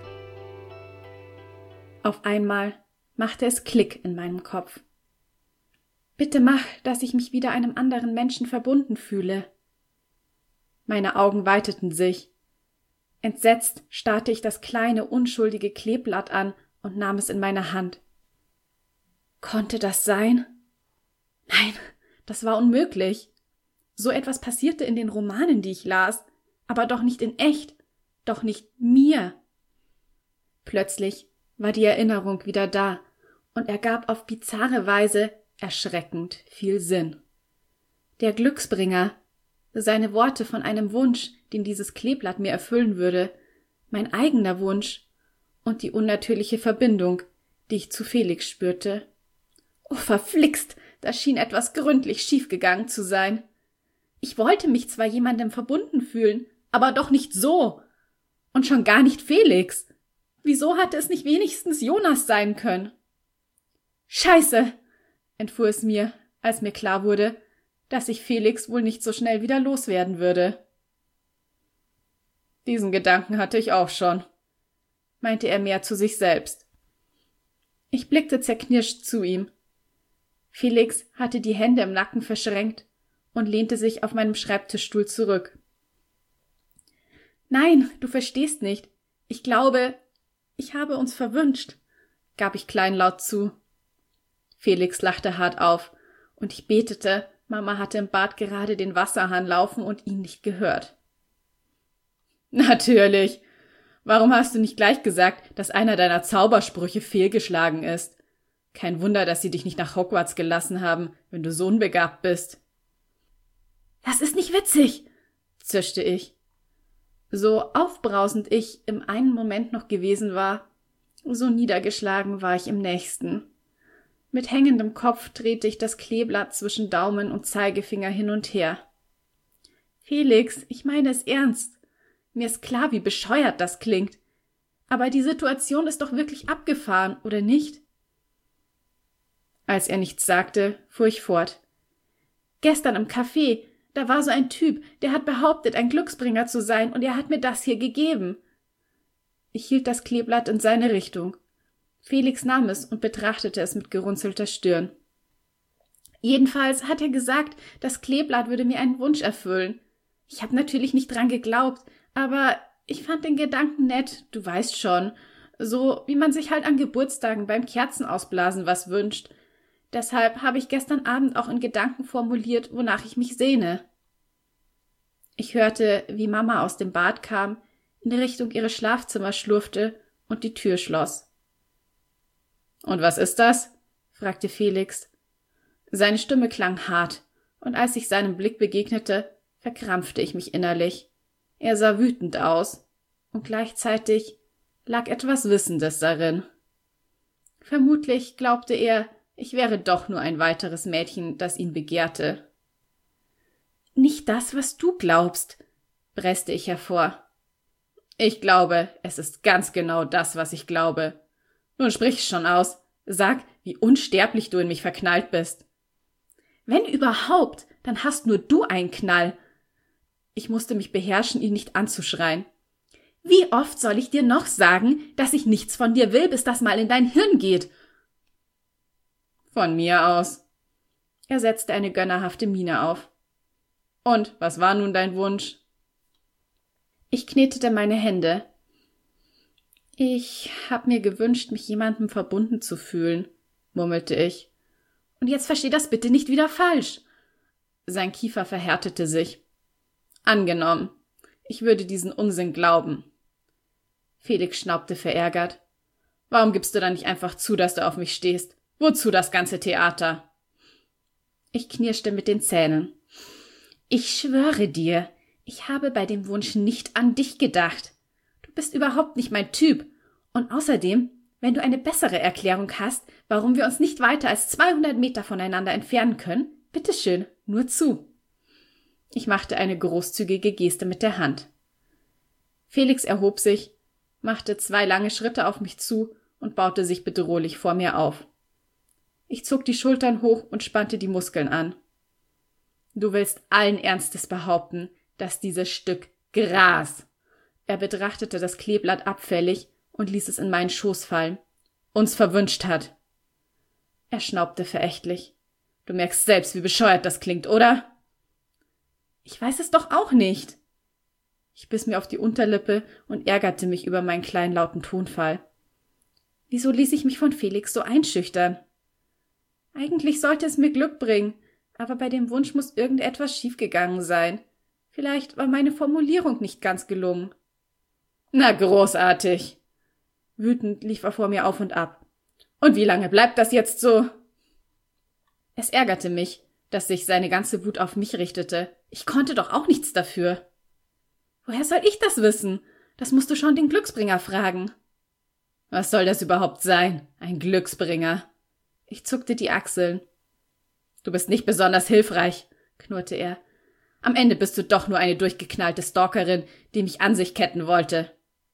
Auf einmal machte es Klick in meinem Kopf. Bitte mach, dass ich mich wieder einem anderen Menschen verbunden fühle. Meine Augen weiteten sich. Entsetzt starrte ich das kleine, unschuldige Kleeblatt an und nahm es in meine Hand. Konnte das sein? Nein, das war unmöglich. So etwas passierte in den Romanen, die ich las, aber doch nicht in echt, doch nicht mir. Plötzlich war die Erinnerung wieder da und ergab auf bizarre Weise erschreckend viel Sinn. Der Glücksbringer, seine Worte von einem Wunsch, den dieses Kleeblatt mir erfüllen würde, mein eigener Wunsch und die unnatürliche Verbindung, die ich zu Felix spürte. Oh, verflixt, da schien etwas gründlich schiefgegangen zu sein. Ich wollte mich zwar jemandem verbunden fühlen, aber doch nicht so. Und schon gar nicht Felix. Wieso hatte es nicht wenigstens Jonas sein können? Scheiße, entfuhr es mir, als mir klar wurde, dass ich Felix wohl nicht so schnell wieder loswerden würde. Diesen Gedanken hatte ich auch schon, meinte er mehr zu sich selbst. Ich blickte zerknirscht zu ihm. Felix hatte die Hände im Nacken verschränkt und lehnte sich auf meinem Schreibtischstuhl zurück. Nein, du verstehst nicht. Ich glaube, ich habe uns verwünscht, gab ich kleinlaut zu. Felix lachte hart auf, und ich betete, Mama hatte im Bad gerade den Wasserhahn laufen und ihn nicht gehört. Natürlich. Warum hast du nicht gleich gesagt, dass einer deiner Zaubersprüche fehlgeschlagen ist? Kein Wunder, dass sie dich nicht nach Hogwarts gelassen haben, wenn du so unbegabt bist. Das ist nicht witzig, zischte ich. So aufbrausend ich im einen Moment noch gewesen war, so niedergeschlagen war ich im nächsten. Mit hängendem Kopf drehte ich das Kleeblatt zwischen Daumen und Zeigefinger hin und her. Felix, ich meine es ernst. Mir ist klar, wie bescheuert das klingt. Aber die Situation ist doch wirklich abgefahren, oder nicht? Als er nichts sagte, fuhr ich fort. Gestern im Café, da war so ein Typ, der hat behauptet, ein Glücksbringer zu sein, und er hat mir das hier gegeben. Ich hielt das Kleeblatt in seine Richtung. Felix nahm es und betrachtete es mit gerunzelter Stirn. Jedenfalls hat er gesagt, das Kleeblatt würde mir einen Wunsch erfüllen. Ich habe natürlich nicht dran geglaubt, aber ich fand den Gedanken nett, du weißt schon, so wie man sich halt an Geburtstagen beim Kerzenausblasen was wünscht. Deshalb habe ich gestern Abend auch in Gedanken formuliert, wonach ich mich sehne. Ich hörte, wie Mama aus dem Bad kam, in Richtung ihres Schlafzimmers schlurfte und die Tür schloss. »Und was ist das?« fragte Felix. Seine Stimme klang hart, und als ich seinem Blick begegnete, verkrampfte ich mich innerlich. Er sah wütend aus, und gleichzeitig lag etwas Wissendes darin. Vermutlich glaubte er, ich wäre doch nur ein weiteres Mädchen, das ihn begehrte. »Nicht das, was du glaubst«, presste ich hervor. »Ich glaube, es ist ganz genau das, was ich glaube. Nun sprich schon aus. Sag, wie unsterblich du in mich verknallt bist.« »Wenn überhaupt, dann hast nur du einen Knall.« Ich musste mich beherrschen, ihn nicht anzuschreien. »Wie oft soll ich dir noch sagen, dass ich nichts von dir will, bis das mal in dein Hirn geht?« »Von mir aus.« Er setzte eine gönnerhafte Miene auf. »Und was war nun dein Wunsch?« Ich knetete meine Hände. »Ich hab mir gewünscht, mich jemandem verbunden zu fühlen«, murmelte ich. »Und jetzt versteh das bitte nicht wieder falsch.« Sein Kiefer verhärtete sich. »Angenommen. Ich würde diesen Unsinn glauben.« Felix schnaubte verärgert. Warum gibst du dann nicht einfach zu, dass du auf mich stehst? Wozu das ganze Theater? Ich knirschte mit den Zähnen. Ich schwöre dir, ich habe bei dem Wunsch nicht an dich gedacht. Du bist überhaupt nicht mein Typ. Und außerdem, wenn du eine bessere Erklärung hast, warum wir uns nicht weiter als 200 Meter voneinander entfernen können, bitteschön, nur zu. Ich machte eine großzügige Geste mit der Hand. Felix erhob sich, machte 2 lange Schritte auf mich zu und baute sich bedrohlich vor mir auf. Ich zog die Schultern hoch und spannte die Muskeln an. Du willst allen Ernstes behaupten, dass dieses Stück Gras, er betrachtete das Kleeblatt abfällig und ließ es in meinen Schoß fallen, uns verwünscht hat. Er schnaubte verächtlich. Du merkst selbst, wie bescheuert das klingt, oder? Ich weiß es doch auch nicht. Ich biss mir auf die Unterlippe und ärgerte mich über meinen kleinlauten Tonfall. Wieso ließ ich mich von Felix so einschüchtern? Eigentlich sollte es mir Glück bringen, aber bei dem Wunsch muss irgendetwas schiefgegangen sein. Vielleicht war meine Formulierung nicht ganz gelungen. Na, großartig! Wütend lief er vor mir auf und ab. Und wie lange bleibt das jetzt so? Es ärgerte mich, dass sich seine ganze Wut auf mich richtete. Ich konnte doch auch nichts dafür. Woher soll ich das wissen? Das musst du schon den Glücksbringer fragen. Was soll das überhaupt sein? Ein Glücksbringer? Ich zuckte die Achseln. Du bist nicht besonders hilfreich, knurrte er. Am Ende bist du doch nur eine durchgeknallte Stalkerin, die mich an sich ketten wollte.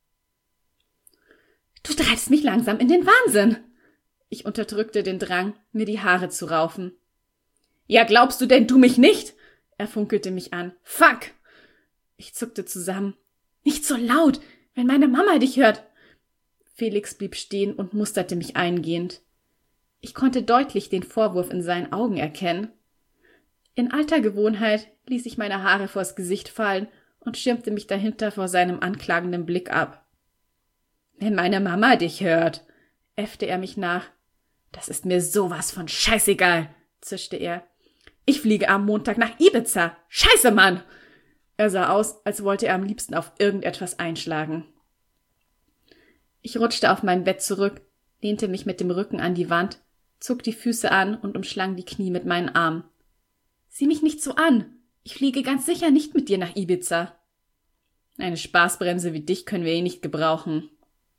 Du treibst mich langsam in den Wahnsinn. Ich unterdrückte den Drang, mir die Haare zu raufen. Ja, glaubst du denn du mich nicht? Er funkelte mich an. Fuck! Ich zuckte zusammen. Nicht so laut, wenn meine Mama dich hört. Felix blieb stehen und musterte mich eingehend. Ich konnte deutlich den Vorwurf in seinen Augen erkennen. In alter Gewohnheit ließ ich meine Haare vors Gesicht fallen und schirmte mich dahinter vor seinem anklagenden Blick ab. Wenn meine Mama dich hört, äffte er mich nach. Das ist mir sowas von scheißegal, zischte er. Ich fliege am Montag nach Ibiza. Scheiße, Mann! Er sah aus, als wollte er am liebsten auf irgendetwas einschlagen. Ich rutschte auf mein Bett zurück, lehnte mich mit dem Rücken an die Wand, zog die Füße an und umschlang die Knie mit meinen Armen. Sieh mich nicht so an. Ich fliege ganz sicher nicht mit dir nach Ibiza. Eine Spaßbremse wie dich können wir eh nicht gebrauchen.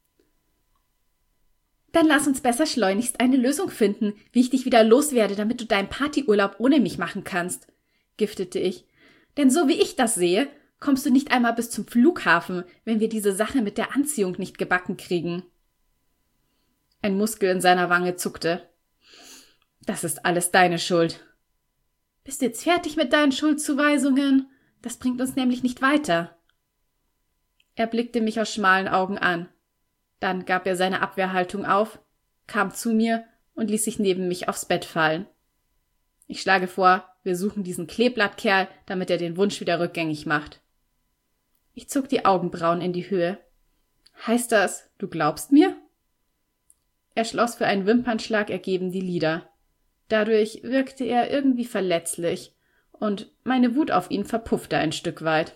Dann lass uns besser schleunigst eine Lösung finden, wie ich dich wieder loswerde, damit du deinen Partyurlaub ohne mich machen kannst, giftete ich. Denn so wie ich das sehe, kommst du nicht einmal bis zum Flughafen, wenn wir diese Sache mit der Anziehung nicht gebacken kriegen. Ein Muskel in seiner Wange zuckte. Das ist alles deine Schuld. Bist du jetzt fertig mit deinen Schuldzuweisungen? Das bringt uns nämlich nicht weiter. Er blickte mich aus schmalen Augen an. Dann gab er seine Abwehrhaltung auf, kam zu mir und ließ sich neben mich aufs Bett fallen. Ich schlage vor, wir suchen diesen Kleeblattkerl, damit er den Wunsch wieder rückgängig macht. Ich zog die Augenbrauen in die Höhe. Heißt das, du glaubst mir? Er schloss für einen Wimpernschlag ergeben die Lider. Dadurch wirkte er irgendwie verletzlich, und meine Wut auf ihn verpuffte ein Stück weit.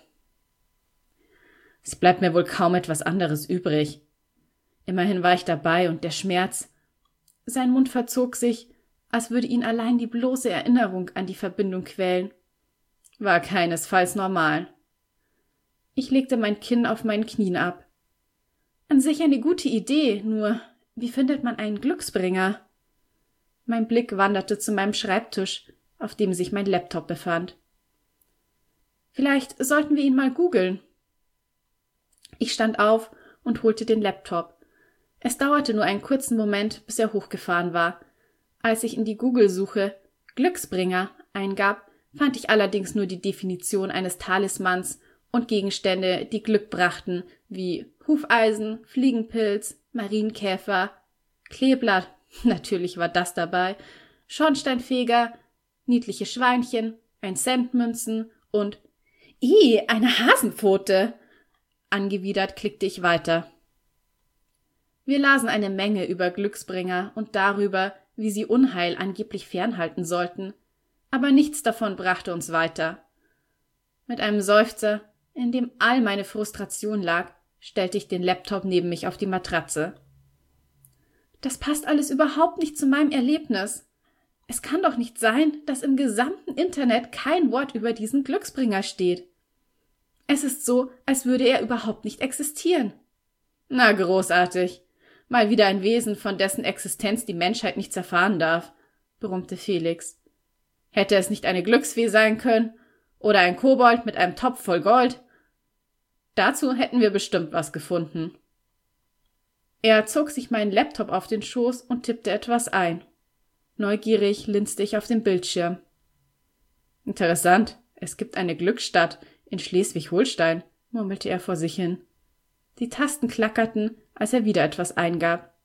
Es bleibt mir wohl kaum etwas anderes übrig. Immerhin war ich dabei, und der Schmerz. Sein Mund verzog sich, als würde ihn allein die bloße Erinnerung an die Verbindung quälen. War keinesfalls normal. Ich legte mein Kinn auf meinen Knien ab. An sich eine gute Idee, nur wie findet man einen Glücksbringer? Mein Blick wanderte zu meinem Schreibtisch, auf dem sich mein Laptop befand. Vielleicht sollten wir ihn mal googeln. Ich stand auf und holte den Laptop. Es dauerte nur einen kurzen Moment, bis er hochgefahren war. Als ich in die Google-Suche Glücksbringer eingab, fand ich allerdings nur die Definition eines Talismans und Gegenstände, die Glück brachten, wie Hufeisen, Fliegenpilz, Marienkäfer, Kleeblatt, natürlich war das dabei, Schornsteinfeger, niedliche Schweinchen, 1-Cent-Münzen und eine Hasenpfote! Angewidert klickte ich weiter. Wir lasen eine Menge über Glücksbringer und darüber, wie sie Unheil angeblich fernhalten sollten, aber nichts davon brachte uns weiter. Mit einem Seufzer, in dem all meine Frustration lag, stellte ich den Laptop neben mich auf die Matratze. Das passt alles überhaupt nicht zu meinem Erlebnis. Es kann doch nicht sein, dass im gesamten Internet kein Wort über diesen Glücksbringer steht. Es ist so, als würde er überhaupt nicht existieren. Na, großartig. Mal wieder ein Wesen, von dessen Existenz die Menschheit nichts erfahren darf, brummte Felix. Hätte es nicht eine Glücksfee sein können? Oder ein Kobold mit einem Topf voll Gold? Dazu hätten wir bestimmt was gefunden. Er zog sich meinen Laptop auf den Schoß und tippte etwas ein. Neugierig linste ich auf den Bildschirm. Interessant, es gibt eine Glücksstadt in Schleswig-Holstein, murmelte er vor sich hin. Die Tasten klackerten, als er wieder etwas eingab.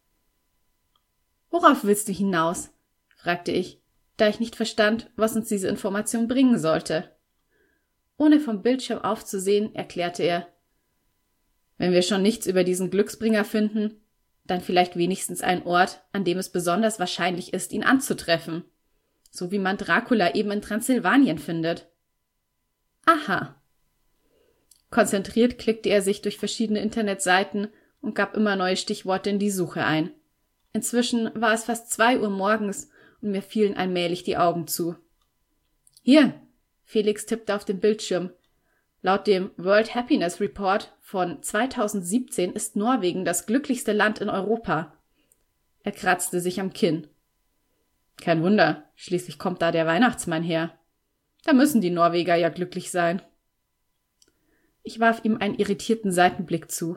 Worauf willst du hinaus? Fragte ich, da ich nicht verstand, was uns diese Information bringen sollte. Ohne vom Bildschirm aufzusehen, erklärte er: Wenn wir schon nichts über diesen Glücksbringer finden, dann vielleicht wenigstens einen Ort, an dem es besonders wahrscheinlich ist, ihn anzutreffen. So wie man Dracula eben in Transsilvanien findet. Aha. Konzentriert klickte er sich durch verschiedene Internetseiten und gab immer neue Stichworte in die Suche ein. Inzwischen war es fast 2 Uhr morgens und mir fielen allmählich die Augen zu. Hier, Felix tippte auf den Bildschirm. Laut dem World Happiness Report von 2017 ist Norwegen das glücklichste Land in Europa. Er kratzte sich am Kinn. Kein Wunder, schließlich kommt da der Weihnachtsmann her. Da müssen die Norweger ja glücklich sein. Ich warf ihm einen irritierten Seitenblick zu.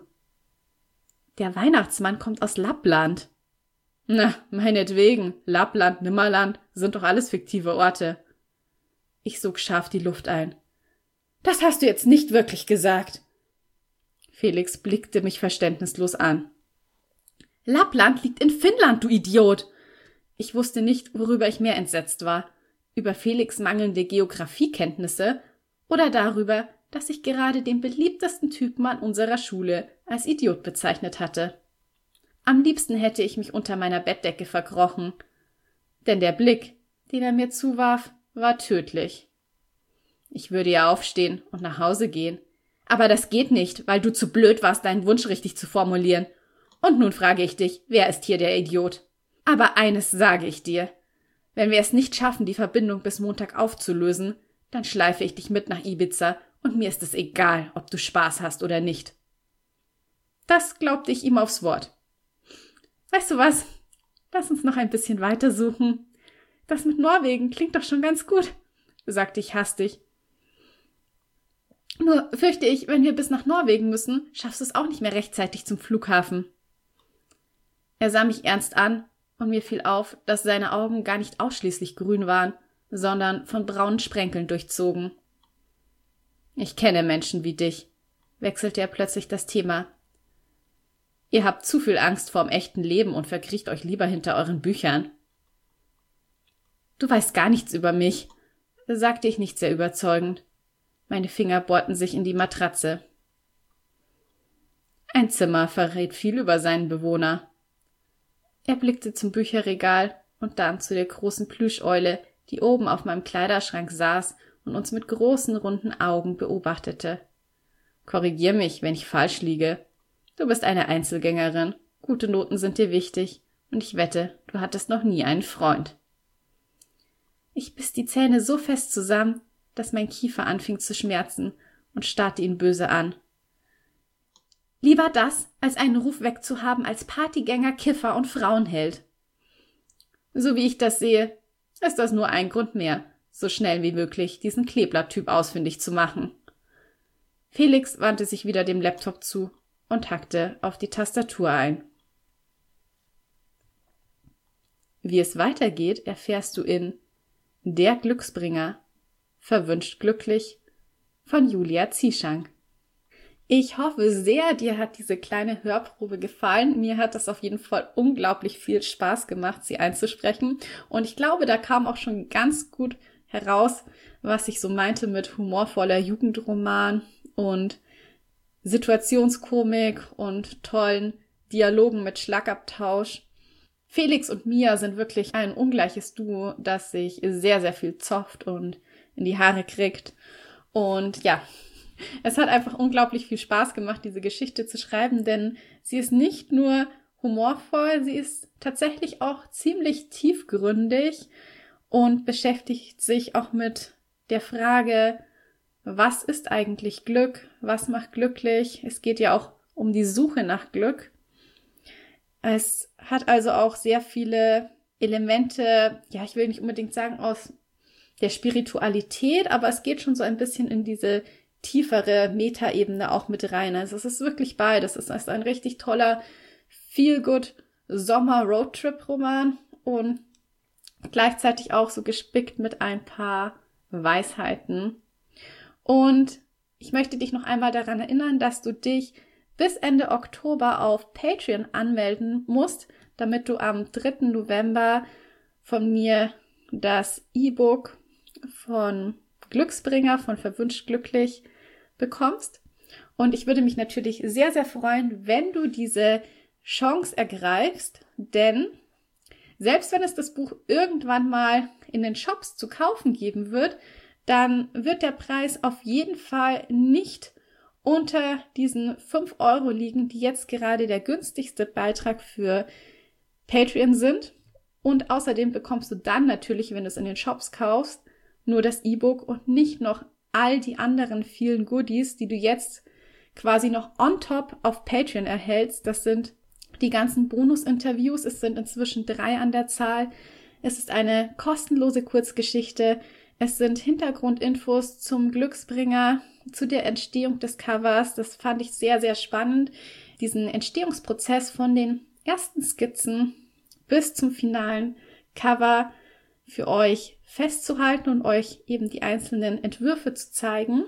Der Weihnachtsmann kommt aus Lappland. Na, meinetwegen, Lappland, Nimmerland sind doch alles fiktive Orte. Ich sog scharf die Luft ein. Das hast du jetzt nicht wirklich gesagt. Felix blickte mich verständnislos an. Lappland liegt in Finnland, du Idiot! Ich wusste nicht, worüber ich mehr entsetzt war. Über Felix' mangelnde Geografiekenntnisse oder darüber, dass ich gerade den beliebtesten Typen an unserer Schule als Idiot bezeichnet hatte. Am liebsten hätte ich mich unter meiner Bettdecke verkrochen, denn der Blick, den er mir zuwarf, war tödlich. Ich würde ja aufstehen und nach Hause gehen, aber das geht nicht, weil du zu blöd warst, deinen Wunsch richtig zu formulieren. Und nun frage ich dich, wer ist hier der Idiot? Aber eines sage ich dir. Wenn wir es nicht schaffen, die Verbindung bis Montag aufzulösen, dann schleife ich dich mit nach Ibiza und mir ist es egal, ob du Spaß hast oder nicht. Das glaubte ich ihm aufs Wort. Weißt du was? Lass uns noch ein bisschen weitersuchen. Das mit Norwegen klingt doch schon ganz gut, sagte ich hastig. Nur fürchte ich, wenn wir bis nach Norwegen müssen, schaffst du es auch nicht mehr rechtzeitig zum Flughafen. Er sah mich ernst an und mir fiel auf, dass seine Augen gar nicht ausschließlich grün waren, sondern von braunen Sprenkeln durchzogen. Ich kenne Menschen wie dich, wechselte er plötzlich das Thema. Ihr habt zu viel Angst vorm echten Leben und verkriecht euch lieber hinter euren Büchern. Du weißt gar nichts über mich, sagte ich nicht sehr überzeugend. Meine Finger bohrten sich in die Matratze. Ein Zimmer verrät viel über seinen Bewohner. Er blickte zum Bücherregal und dann zu der großen Plüscheule, die oben auf meinem Kleiderschrank saß und uns mit großen, runden Augen beobachtete. Korrigier mich, wenn ich falsch liege. Du bist eine Einzelgängerin, gute Noten sind dir wichtig, und ich wette, du hattest noch nie einen Freund. Ich biss die Zähne so fest zusammen, dass mein Kiefer anfing zu schmerzen und starrte ihn böse an. Lieber das, als einen Ruf wegzuhaben als Partygänger, Kiffer und Frauenheld. So wie ich das sehe, ist das nur ein Grund mehr, so schnell wie möglich diesen Kleeblatt-Typ ausfindig zu machen. Felix wandte sich wieder dem Laptop zu und hackte auf die Tastatur ein. Wie es weitergeht, erfährst du in Der Glücksbringer, verwünscht glücklich, von Julia Zieschank. Ich hoffe sehr, dir hat diese kleine Hörprobe gefallen. Mir hat das auf jeden Fall unglaublich viel Spaß gemacht, sie einzusprechen. Und ich glaube, da kam auch schon ganz gut heraus, was ich so meinte mit humorvoller Jugendroman und Situationskomik und tollen Dialogen mit Schlagabtausch. Felix und Mia sind wirklich ein ungleiches Duo, das sich sehr, sehr viel zofft und in die Haare kriegt. Und ja, es hat einfach unglaublich viel Spaß gemacht, diese Geschichte zu schreiben, denn sie ist nicht nur humorvoll, sie ist tatsächlich auch ziemlich tiefgründig und beschäftigt sich auch mit der Frage, was ist eigentlich Glück? Was macht glücklich? Es geht ja auch um die Suche nach Glück. Es hat also auch sehr viele Elemente, ja, ich will nicht unbedingt sagen aus der Spiritualität, aber es geht schon so ein bisschen in diese tiefere Metaebene auch mit rein. Also es ist wirklich beides. Es ist ein richtig toller Feel-Good Sommer-Roadtrip-Roman und gleichzeitig auch so gespickt mit ein paar Weisheiten. Und ich möchte dich noch einmal daran erinnern, dass du dich bis Ende Oktober auf Patreon anmelden musst, damit du am 3. November von mir das E-Book von Glücksbringer, von Verwünscht Glücklich bekommst. Und ich würde mich natürlich sehr, sehr freuen, wenn du diese Chance ergreifst, denn selbst wenn es das Buch irgendwann mal in den Shops zu kaufen geben wird, dann wird der Preis auf jeden Fall nicht unter diesen 5 € liegen, die jetzt gerade der günstigste Beitrag für Patreon sind. Und außerdem bekommst du dann natürlich, wenn du es in den Shops kaufst, nur das E-Book und nicht noch all die anderen vielen Goodies, die du jetzt quasi noch on top auf Patreon erhältst. Das sind die ganzen Bonus-Interviews. Es sind inzwischen 3 an der Zahl. Es ist eine kostenlose Kurzgeschichte. Es sind Hintergrundinfos zum Glücksbringer, zu der Entstehung des Covers. Das fand ich sehr, sehr spannend. Diesen Entstehungsprozess von den ersten Skizzen bis zum finalen Cover für euch festzuhalten und euch eben die einzelnen Entwürfe zu zeigen.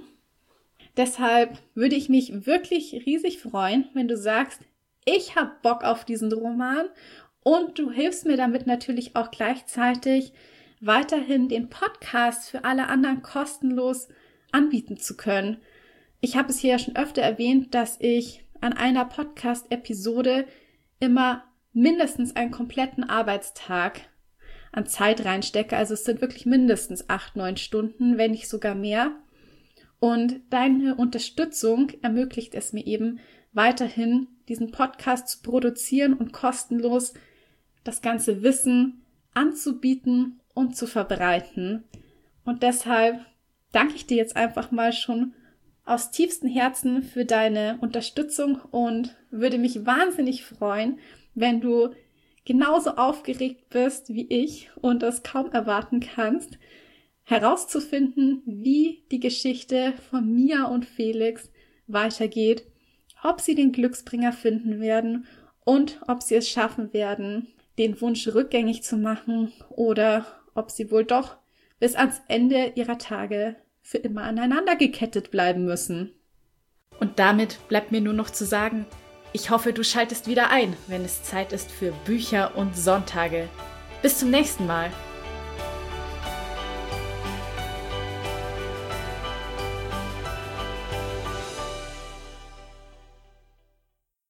Deshalb würde ich mich wirklich riesig freuen, wenn du sagst, ich habe Bock auf diesen Roman und du hilfst mir damit natürlich auch gleichzeitig weiterhin den Podcast für alle anderen kostenlos anbieten zu können. Ich habe es hier ja schon öfter erwähnt, dass ich an einer Podcast-Episode immer mindestens einen kompletten Arbeitstag an Zeit reinstecke. Also es sind wirklich mindestens 8-9 Stunden, wenn nicht sogar mehr. Und deine Unterstützung ermöglicht es mir eben weiterhin, diesen Podcast zu produzieren und kostenlos das ganze Wissen anzubieten und zu verbreiten. Und deshalb danke ich dir jetzt einfach mal schon aus tiefstem Herzen für deine Unterstützung und würde mich wahnsinnig freuen, wenn du genauso aufgeregt bist wie ich und es kaum erwarten kannst, herauszufinden, wie die Geschichte von Mia und Felix weitergeht, ob sie den Glücksbringer finden werden und ob sie es schaffen werden, den Wunsch rückgängig zu machen oder ob sie wohl doch bis ans Ende ihrer Tage für immer aneinander gekettet bleiben müssen. Und damit bleibt mir nur noch zu sagen, ich hoffe, du schaltest wieder ein, wenn es Zeit ist für Bücher und Sonntage. Bis zum nächsten Mal.